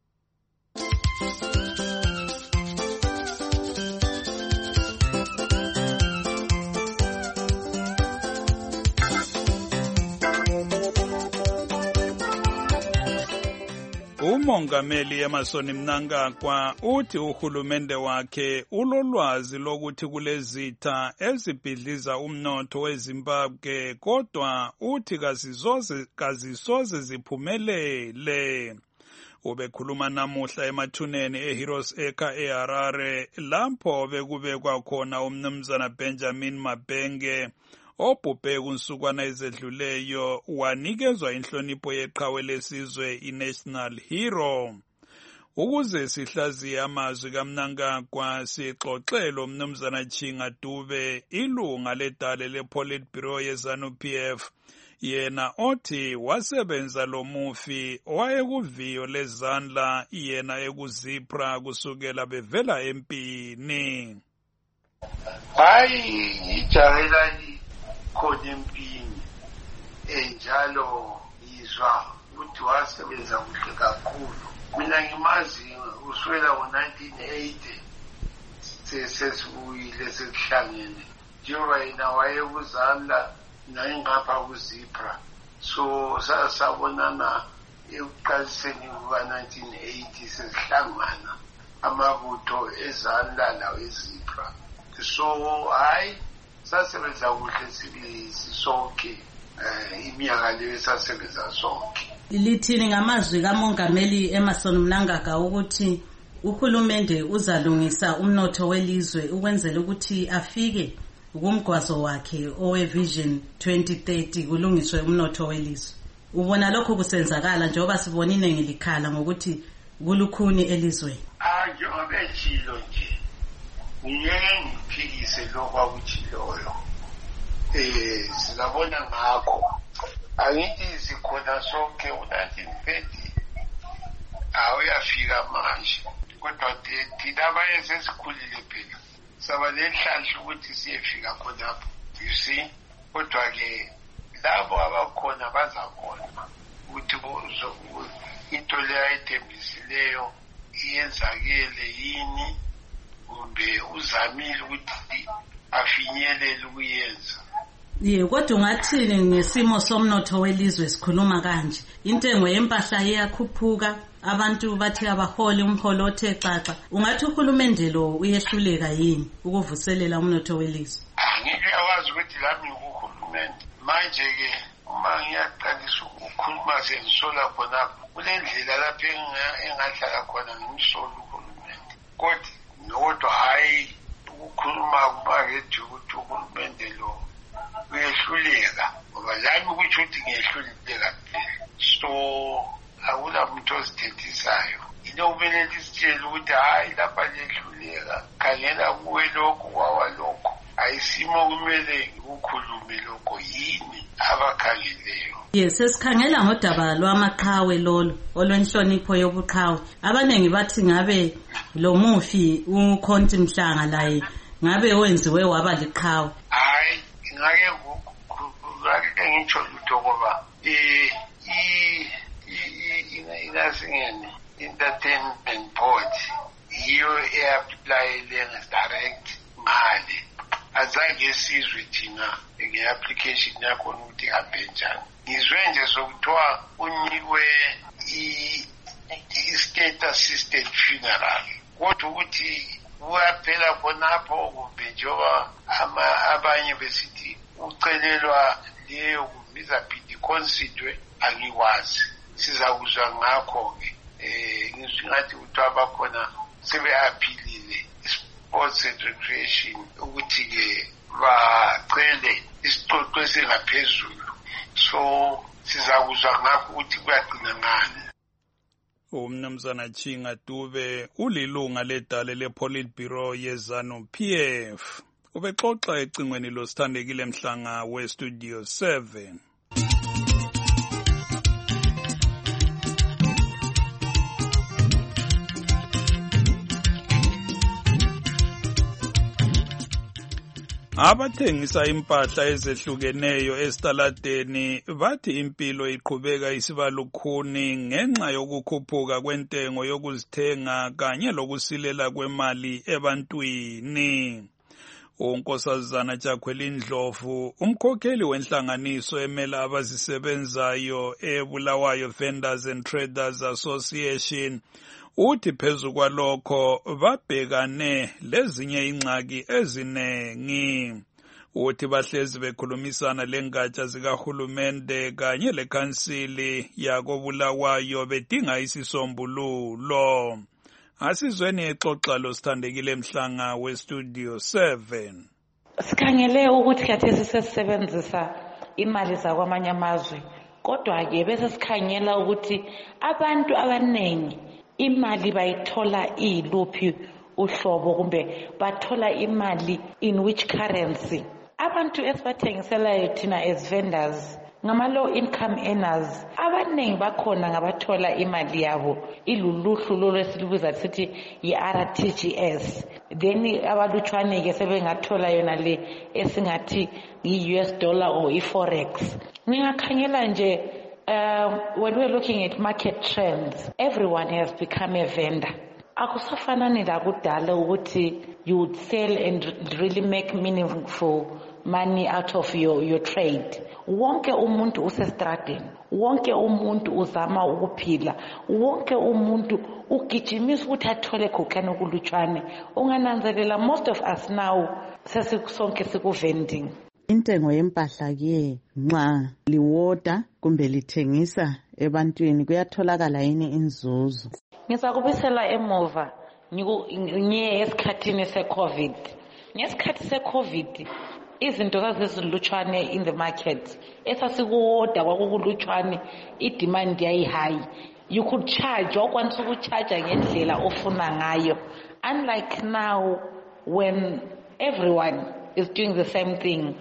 Umongameli Emmerson Mnangagwa uthi uhulumende wakhe ulolwazi lokuthi kulezitha ezibhidliza umnotho weZimbabwe kodwa uthi kazisoze kazisoze ziphumelele. Ubekhuluma namuhla emathuneni eHeroes Acre eHarare lapho bekubekwa khona umnumzana Benjamin Mabenge obhubhe kunsukwana ezedluleyo wanikezwa inhlonipho yeqhawe lesizwe i-National Hero. Ukuze sihlaziye amazwi kaMnangagwa sixoxele umnumzana Chinga Dube ilunga ledale lePolitburo yeZANU P F yena othi wasebenza lo mufi owayekuviyo lezandla yena ekuzipra kusukela bevela empini. Hayi ijahela khona empini enjalo yizwa ukuthi wasebenza kuhle kakhulu. Mina ngimazi uswela ngo-nineteen eighty sesibuyile sekuhlangene njengoba yena wayekuzandla nayingapha kuzipra so sasabonana ekuqaliseni kuka-nineteen eighty sesihlangana amabutho ezandla lawo ezipra so hayi sasebenza kuhle sibili sisonke iminyaka leyo sasebenza sonke. Lithini ngamazwi kaMongameli Emmerson Mnangagwa ukuthi uhulumende uzalungisa umnotho welizwe ukwenzela ukuthi afike kumgwazo wakhe owe Vision twenty thirty kulungiswe umnotho welizwe. Ubona lokho kusenzakala njengoba sibonine ngelikhala ngokuthi kulukhuni elizweni. Ah njengoba ejilo nje ngiyeke ngiphikise lokho akutshiloyo. Eh sizabona ngakho angithi sikhona sonke u-nineteen thirty awuyafika manje kodwa thina abanye sesikhulile phela saba nenhlanhla ukuthi siyefika khonapho you see kodwa-ke labo abakhona bazabona ukuthi into leyo ayithembisileyo iyenzakele yini kumbe uzamile ukuthi afinyelele ukuyenza. Ye kodwa ungathini ngesimo somnotho welizwe sikhuluma kanje intengo yempahla iyakhuphuka abantu bathi abaholi umholo othe xaxa ungathi uhulumende lo uyehluleka yini ukuvuselela umnotho welizwe? Angeke yawazi ukuthi lami uhulumende manje-ke uma ngiyaqalisa ukukhuluma sengisola khonapho kule ndlela lapho engahlala khona ngimsola uhulumende kodwa hhayi ukukhuluma kubakethi ukuthi uhulumende lo uyehluleka ngoba lami ukuthi ukuthi ngiyehluleka phela so akulamuntu ozithethisayo into kumele lisitshele ukuthi hhayi lapha liyehluleka khangela kuwe lokho kwawa lokho ayisimo kumele ukukhulume lokho yini abakhangeleyo. Yes, sesikhangela ngodaba lwamaqhawe lolo olwenhlonipho yobuqhawe abaningi bathi ngabe lo mufi ukhonti Mhlanga laye ngabe wenziwe waba liqhawe. Hayi ngake ngake ngitsho lutho ngoba eh inasingene entertainment board yiyo e-applyele direct ngale azange sizwe thina nge-application yakhona ukuthi ihambe njani. Ngizwe nje sokuthiwa unikwe i-state assisted funeral kodwa ukuthi uyaphela khonapho kumbe njengoba abanye besithi ucelelwa leyo kubiza phindi considwe angikwazi sizakuzwa ngakho-ke um ngisingathi ukuthi abakhona sebe-aphilile i-sports and recreation ukuthi-ke bacele isicoco esingaphezulu. So sizakuzwa ngakho ukuthi kuyagcina ngani. Umnumzana Chinga Dube ulilunga ledale lePolitburo yeZanu P F. Ubexoxa ecingweni losithandekile Mhlanga weStudio seven. Abathengisa impahla ezehlukeneyo esitaladeni bathi impilo iqhubeka isiba lukhuni ngenxa yokukhuphuka kwentengo yokuzithenga kanye lokusilela kwemali ebantwini. uNkosazana Jakhweli Ndlovu, umkhokheli wenhlanganiso emela abazisebenzayo eBulawayo Vendors and Traders Association, uthi phezu kwalokho babhekane lezinye ingxaki ezinengi. Uthi bahlezi bekhulumisana lengatsha zikahulumende kanye lekhansili yakoBulawayo bedinga isisombululo. Asizweni exoxa losithandekile Mhlanga weStudio seven. Sikhangele ukuthi khathesi sesisebenzisa imali zakwamanye amazwe, kodwa ke bese sikhangela ukuthi abantu abanengi imali bayithola iluphi uhlobo kumbe bathola imali in which currency. Abantu esibathengiselayo thina as vendors ngama low income earners, abanengi bakhona ngabathola imali yabo iluluhlu lolwesilibuza sithi yi-R T G S. Then abalutshwane ke sebengathola yona le esingathi yi-U S dollar or i-forex. Ningakhangela nje uh, when we're looking at market trends, everyone has become a vendor. Akusafanani lakudala ukuthi you would sell and really make meaningful money out of your, your trade. Wonke umuntu usestradeni, wonke umuntu uzama ukuphila, wonke umuntu ugijimisa ukuthi athole khukhana okulutshwane. Ungananzelela most of us now sesisonke siku-vending. Intengo yempahla ke nxa liwoda kumbe lithengisa ebantwini kuyatholakala yini inzuzo? Ngizakubisela emuva ngiye esikhathini se-COVID. Ngesikhathi se-COVID izinto zazizilutshwane in the market. Esasikuwoda kwakukulutshwane, i-demand yayi-high. You could charge, okwanisa ukucharge ngendlela ofuna ngayo. Unlike now when everyone is doing the same thing.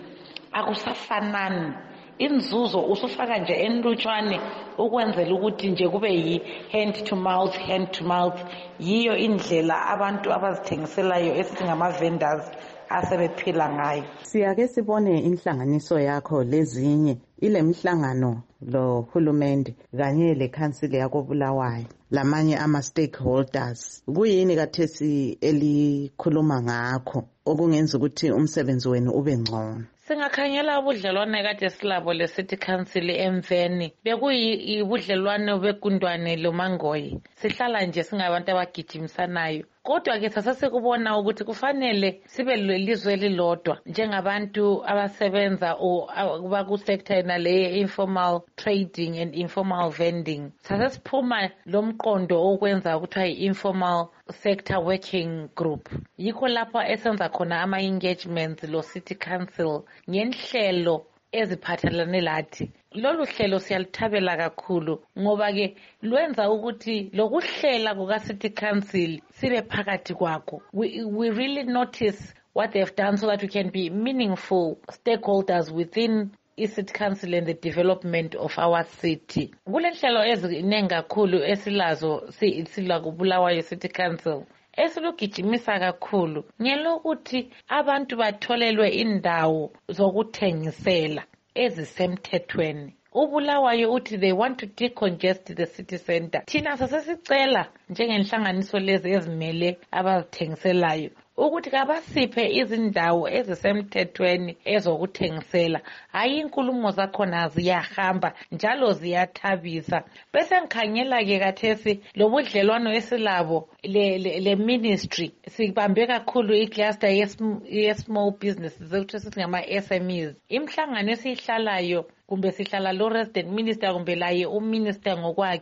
Akusafanani. Inzuzo usufaka nje enlutshwane ukwenzela ukuthi nje kube yi hand to mouth hand to mouth. Yiyo indlela abantu abazithengiselayo esingama vendors asebephila ngayo. Siyake sibone inhlanganiso yakho lezinye ile mihlangano lo hulumende kanye lekhansili yakoBulawayo lamanye ama stakeholders. Kuyini kathesi elikhuluma ngakho okungenza ukuthi umsebenzi wenu ube ngcono? Singakhangela ubudlelwane kade silabo le City Council emveni bekuyibudlelwane begundwane lomangoyi. Sihlala nje singabantu abagijimisanayo. Kodwa ke sasesikubona ukuthi kufanele sibe lelizwe elilodwa njengabantu abasebenza kuba ku sector nale informal trading and informal vending. Sasesiphuma lomqondo okwenza ukuthi ay informal sector working group. Yikho lapha esenza khona ama engagements lo City Council ngenhlelo eziphathelane lathi. Lolu hlelo siyalithabela kakhulu ngoba ke lwenza ukuthi lokuhlela kuka City Council sibe phakathi kwakho. We, we really notice what they've done so that we can be meaningful stakeholders within i-City Council and the development of our city. Kule nhlelo ezinengi kakhulu esilazo sila kuBulawayo City Council esilugijimisa kakhulu ngelokuthi abantu batholelwe indawo zokuthengisela ezisemthethweni. uBulawayo uthi they want to decongest the city center. Thina sasesicela njengenhlanganiso lezi ezimele abazithengiselayo ukuthi kabasiphe izindawo ezisemthethweni ezokuthengisela. Hayi inkulumo zakhona ziyahamba njalo ziyathabisa. Bese ngikhangela ke kathesi lobudlelwano esilabo le, le, le ministry sibambe kakhulu icluster ye small businesses ukuthi sithi ngama S M Es. Imhlangano esihlalayo kumbe sihlala lo resident minister kumbe laye uminister ngokwakhe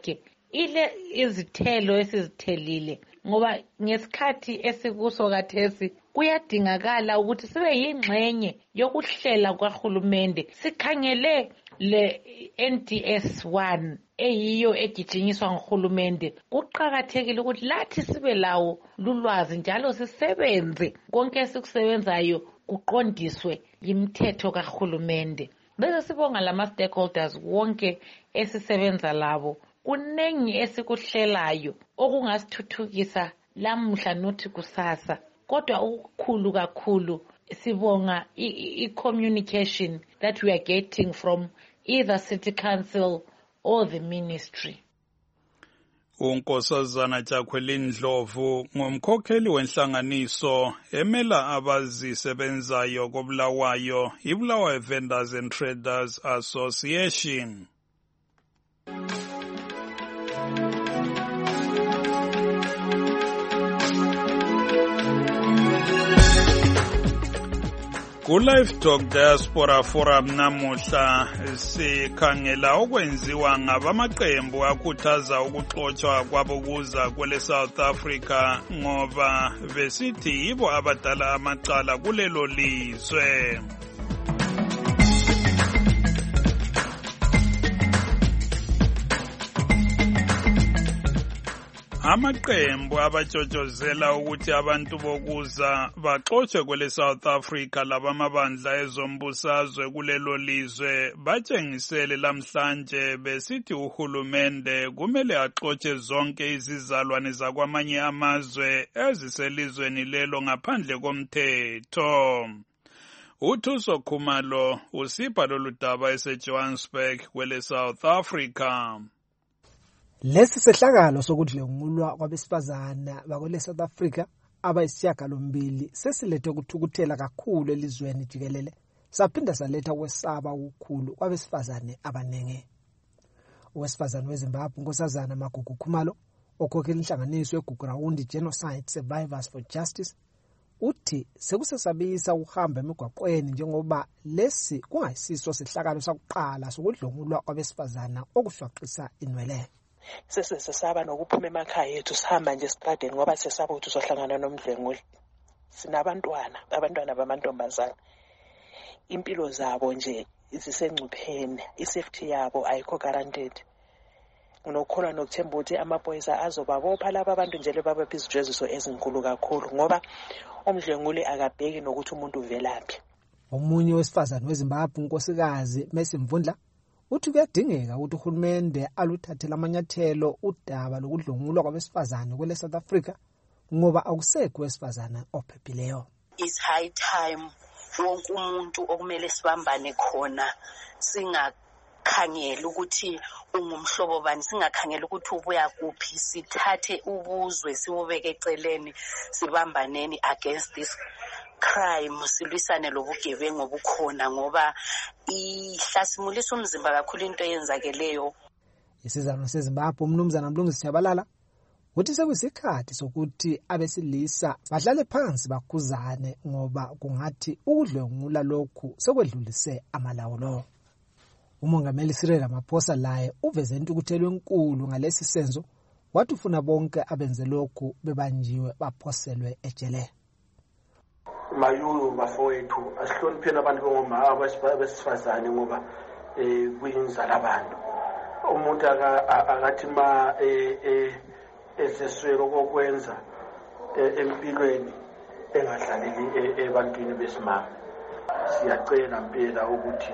ile izithelo esizithelile, ngoba ngesikhathi esikuso kathesi kuyadingakala ukuthi sibe yingxenye yokuhlela kwahulumende sikhangele le N D S one eyiyo egijinyiswa nguhulumende. Kuqakathekile ukuthi lathi sibe lawo lulwazi njalo sisebenze konke esikusebenzayo kuqondiswe yimithetho kahulumende. Bese sibonga lama stakeholders wonke esisebenza labo. Kunengi esikuhlelayo okungasithuthukisa lamhla nothi kusasa, kodwa ukukhulu kakhulu sibonga i-communication that we are getting from either city council or the ministry. uNkosazana Jakhweli Ndlovu ngumkhokheli wenhlanganiso emela abazisebenzayo koBulawayo iBulawayo Vendors and Traders Association. Ku-Live Talk Diaspora Forum namuhla sikhangela okwenziwa ngabamaqembu akhuthaza ukuxotshwa kwabokuza kwele South Africa ngoba besithi yibo abadala amacala kulelo lizwe. Amaqembu abatshotshozela ukuthi abantu bokuza baxotshe kwele South Africa labamabandla ezombusazwe kulelo lizwe batshengisele lamhlanje besithi uhulumende kumele axotshe zonke izizalwane zakwamanye amazwe eziselizweni lelo ngaphandle komthetho. uThuso Khumalo usipha lolu daba eseJohannesburg kwele South Africa. Lesi sehlakalo sokudlengulwa kwabesifazana bakwele South Africa abayisishiyagalombili sesilethe ukuthukuthela kakhulu elizweni jikelele, saphinda saletha ukwesaba okukhulu kwabesifazane abaningi. Owesifazane weZimbabwe uNkosazana Magugu Khumalo okhokhela inhlanganiso eGugurawundi Genocide Survivors for Justice uthi sekusesabisa ukuhamba emigwaqweni njengoba lesi kungayisiso sehlakalo sakuqala sokudlengulwa kwabesifazana okushwaqisa inwele. Sesesaba nokuphuma emakhaya ethu sihamba nje estradeni ngoba sesaba ukuthi uzohlangana nomdlenguli. Sinabantwana, abantwana bamantombazana. Impilo zabo nje zisengcupheni, isafety yabo ayikho guaranteed. Unokholwa nokuthemba ukuthi amaphoyisa azobabopha laba abantu nje lebabapha izijeziso ezinkulu kakhulu ngoba umdlenguli akabheki nokuthi umuntu uvelaphi. Omunye wesifazane weZimbabwe uNkosikazi Messi Mvundla uthi kuyadingeka ukuthi uhulumende aluthathele amanyathelo udaba lokudlungulwa kwabesifazane kwele South Africa ngoba akusekho wesifazane ophephileyo. It's high time wonke umuntu okumele sibambane khona singakhangela ukuthi ungumhlobo bani, singakhangela ukuthi ubuya kuphi, sithathe ubuzwe sibubeke eceleni sibambaneni against this crime, silwisane lobugebengu obukhona ngoba ihlasimulisa umzimba kakhulu into eyenzakeleyo. Isizalwane seZimbabwe umnumzana Mlungisi Tshabalala uthi sekuyisikhathi sokuthi abesilisa badlale phansi bakhuzane ngoba kungathi ukudlengula lokhu sekwedlulise amalawulo. Umongameli Cyril Ramaphosa laye uveze intukuthelo enkulu ngalesi senzo wathi ufuna bonke abenze lokhu bebanjiwe baphoselwe ejele. Mayulu bafowethu asihlonipheni abantu bongoma abesifazane ngoba eh kuyinzala abantu. Umuntu akathi ma eh eseswelo kokwenza empilweni engadlaleli ebantwini besimama. Siyacela impela ukuthi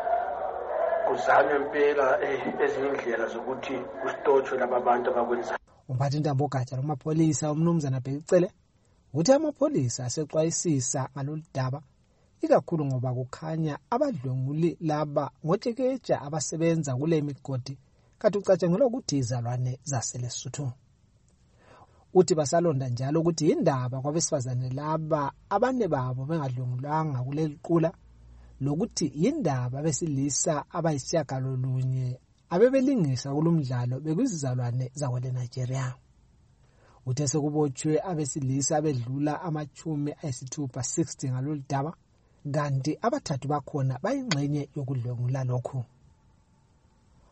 kuzanywe impela ezinye indlela zokuthi kusitotshwe laba bantu abakwenza. Umphathi Ntambo Gatsha lomapholisa umnumzana Bhekicele uthi amapholisa asexwayisisa ngalolu daba ikakhulu ngoba kukhanya abadlwenguli laba ngotshekeja abasebenza kule migodi kanti ucatshangelwa ukuthi izalwane zaseLesotho. Uthi basalonda njalo ukuthi indaba kwabesifazane laba abane babo bengadlwengulanga kuleli qula lokuthi indaba besilisa abayishiyagalolunye abebelingisa kulumdlalo bekuzizalwane zakwele Nigeria. Uthe sekubotshwe abesilisa abedlula amachumi ayisithupha sixty ngalolu daba kanti abathathu bakhona bayingxenye yokudlwengula lokhu.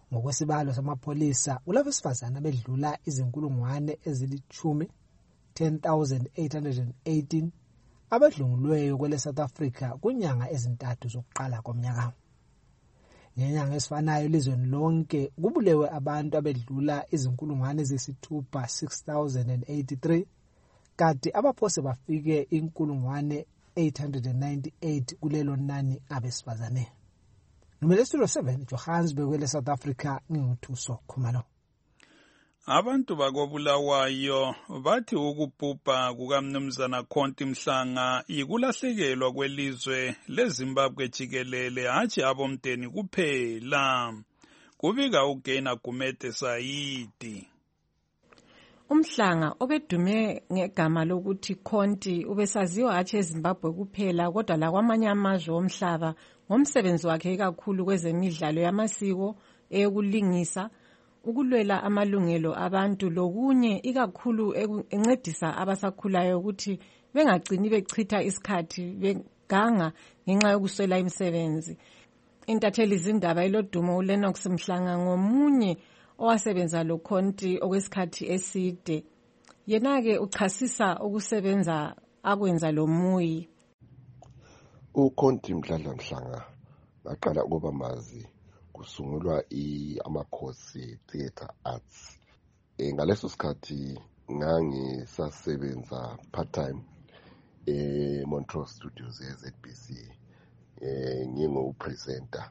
Ngokwesibalo samapholisa kulabo besifazana bedlula izinkulungwane ezilithumi ten thousand eight hundred eighteen abadlungulweyo kwele South Africa kunyanga ezintathu zokuqala komnyaka. Ngenyanga esifanayo elizweni lonke kubulewe abantu abedlula izinkulungwane ezisithupha six thousand eighty-three kanti abaphose bafike inkulungwane eight hundred ninety-eight kulelo nani abesifazane. Numele studio seven Johannesburg kwele South Africa nginguthuso Khumalo. Abantu bakobulawayo bathi ukubhubha kukaMnumzana Conti Mhlanga yikulahlekelwa kwelizwe leZimbabwe jikelele hatshi abomdeni kuphela. Kubika uGaina Gumede Saidi. Umhlanga obedume ngegama lokuthi Conti ubesaziwa hatshi eZimbabwe kuphela kodwa la kwamanye amazwe omhlaba ngomsebenzi wakhe kakhulu kwezemidlalo yamasiko eyokulingisa, ukulwela amalungelo abantu lokunye ikakhulu encedisa abasakhulayo ukuthi bengagcini bechitha isikhathi beganga ngenxa yokuswela imisebenzi. Intatheli zindaba ilodumo uLenox Mhlanga ngomunye owasebenza lo Conti okwesikhathi eside. Yena ke uchasisa ukusebenza akwenza lo muyi. uConti Mhlanga aqala ukuba mazi kusungulwa amakhosi theatre arts. E, ngaleso sikhathi ngangisasebenza part time e Montrose Studios e Z B C e ngingo presenter.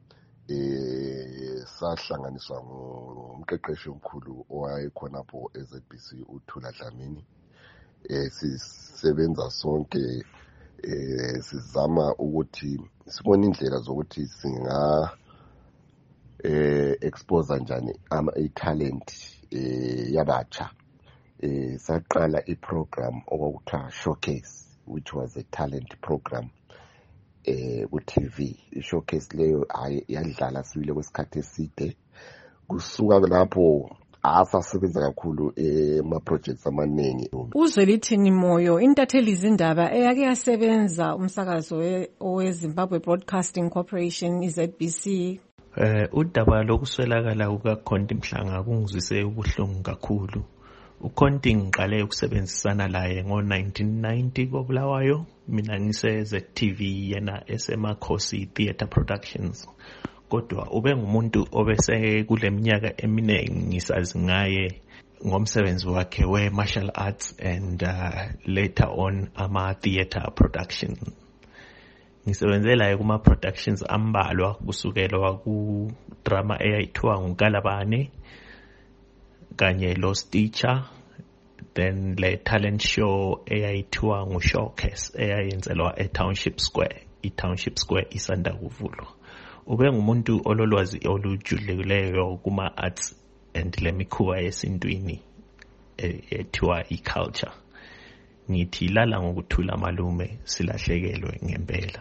E sahlanganiswa ngumqeqeshi omkhulu owayekhonapho e Z B C uThula Dlamini. E sisebenza sonke eh sizama ukuthi sibone indlela zokuthi singa eh expose njani ama talent eh yabatsha. Eh saqala iprogram okuthiwa Showcase, which was a talent program eh ku T V. I-showcase leyo yadlala sibile kwesikhathi eside. Kusuka lapho asasebenza kakhulu ema projects amaningi. Uzwelithini Moyo, intatheli izindaba eyake yasebenza umsakazo weZimbabwe Broadcasting Corporation Z B C. Eh udaba lokuswelakala kukaConti Mhlanga kungizwise ubuhlungu kakhulu. uConti ngiqale ukusebenzisana laye ngo nineteen ninety koBulawayo, mina ngise Z T V yena esemakhosi Theatre Productions. Kodwa ube ngumuntu obese kuleminyaka eminingi ngisazi ngaye ngomsebenzi wakhe we martial arts and uh, later on ama theatre production. Ngisebenzela kuma productions ambalwa kusukela ku drama eyayithiwa nguNkalabane kanye Lost Teacher, then le talent show eyayithiwa nguShowcase eyayenzelwa eTownship Square. iTownship Square isanda kuvulwa. Ube ngumuntu ololwazi olujulileyo kuma arts and lemikhuba yesintwini ethiwa iculture. Ngithi lala ngokuthula malume silahlekelwe ngempela.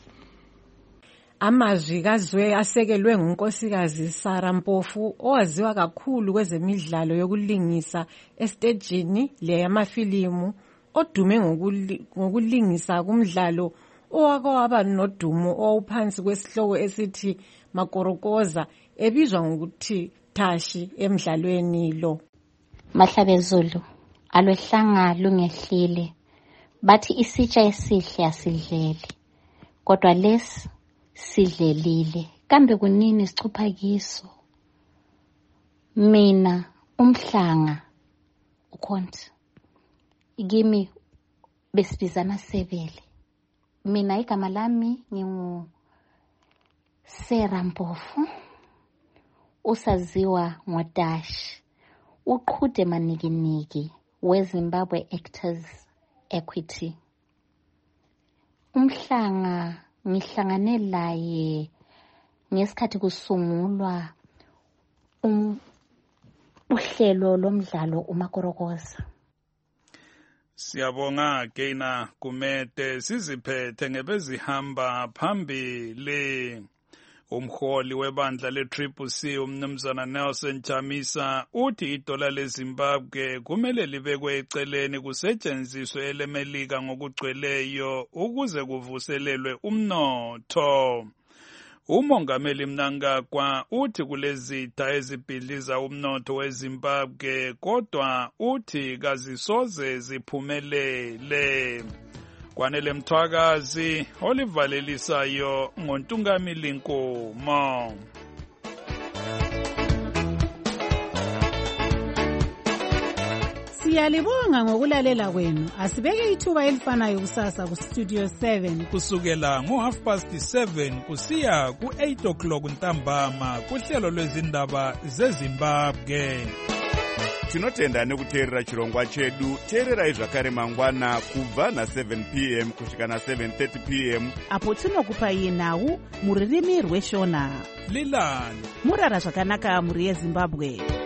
Amazwi kazwe asekelwe ngunkosikazi Sarah Mpofu owaziwa kakhulu kwezemidlalo yokulingisa estageni le yamafilimu, odume ngokulingisa kumdlalo owake waba nodumo owuphansi kwesihloko esithi Makorokoza, ebizwa ngokuthi Tashi emdlalweni lo. Mahlabezulu alwehlanga lungehlile, bathi isitsha esihle asidleli, kodwa lesi sidlelile, kambe kunini sicupha kiso. Mina uMhlanga uConti igimi besibizana Sebele. Mina igama lami ngingu Sarah Mpofu, usaziwa ngoDash, uqhude manikiniki weZimbabwe Actors Equity. uMhlanga ngihlangane laye ngesikhathi kusungulwa um uhlelo lomdlalo uMakorokoza. Siyabonga Gaina Gumede, siziphethe ngebezihamba phambili. Umholi webandla le-Triple C umnumzana Nelson Chamisa uthi idola leZimbabwe kumele libekwe eceleni kusetshenziswe elemelika ngokugcweleyo ukuze kuvuselelwe umnotho. Umongameli Mnangagwa uthi kulezitha ezibhidliza umnotho weZimbabwe kodwa uthi kazisoze ziphumelele. Kwanele Mthwakazi olivalelisayo ngoNtungamili Nkomo. Siyalibonga ngokulalela kwenu. Asibeke ithuba elifanayo kusasa ku Studio seven kusukela ngo half past seven kusiya ku eight o'clock ntambama kuhlelo lwezindaba zeZimbabwe. Tinotenda nekuteerera chirongwa chedu. Teererai zvakare mangwana kubva na seven p m kusvika na seven thirty p m apo tinokupai nhau muririmi rweshona. Lilani murara zvakanaka muri yeZimbabwe.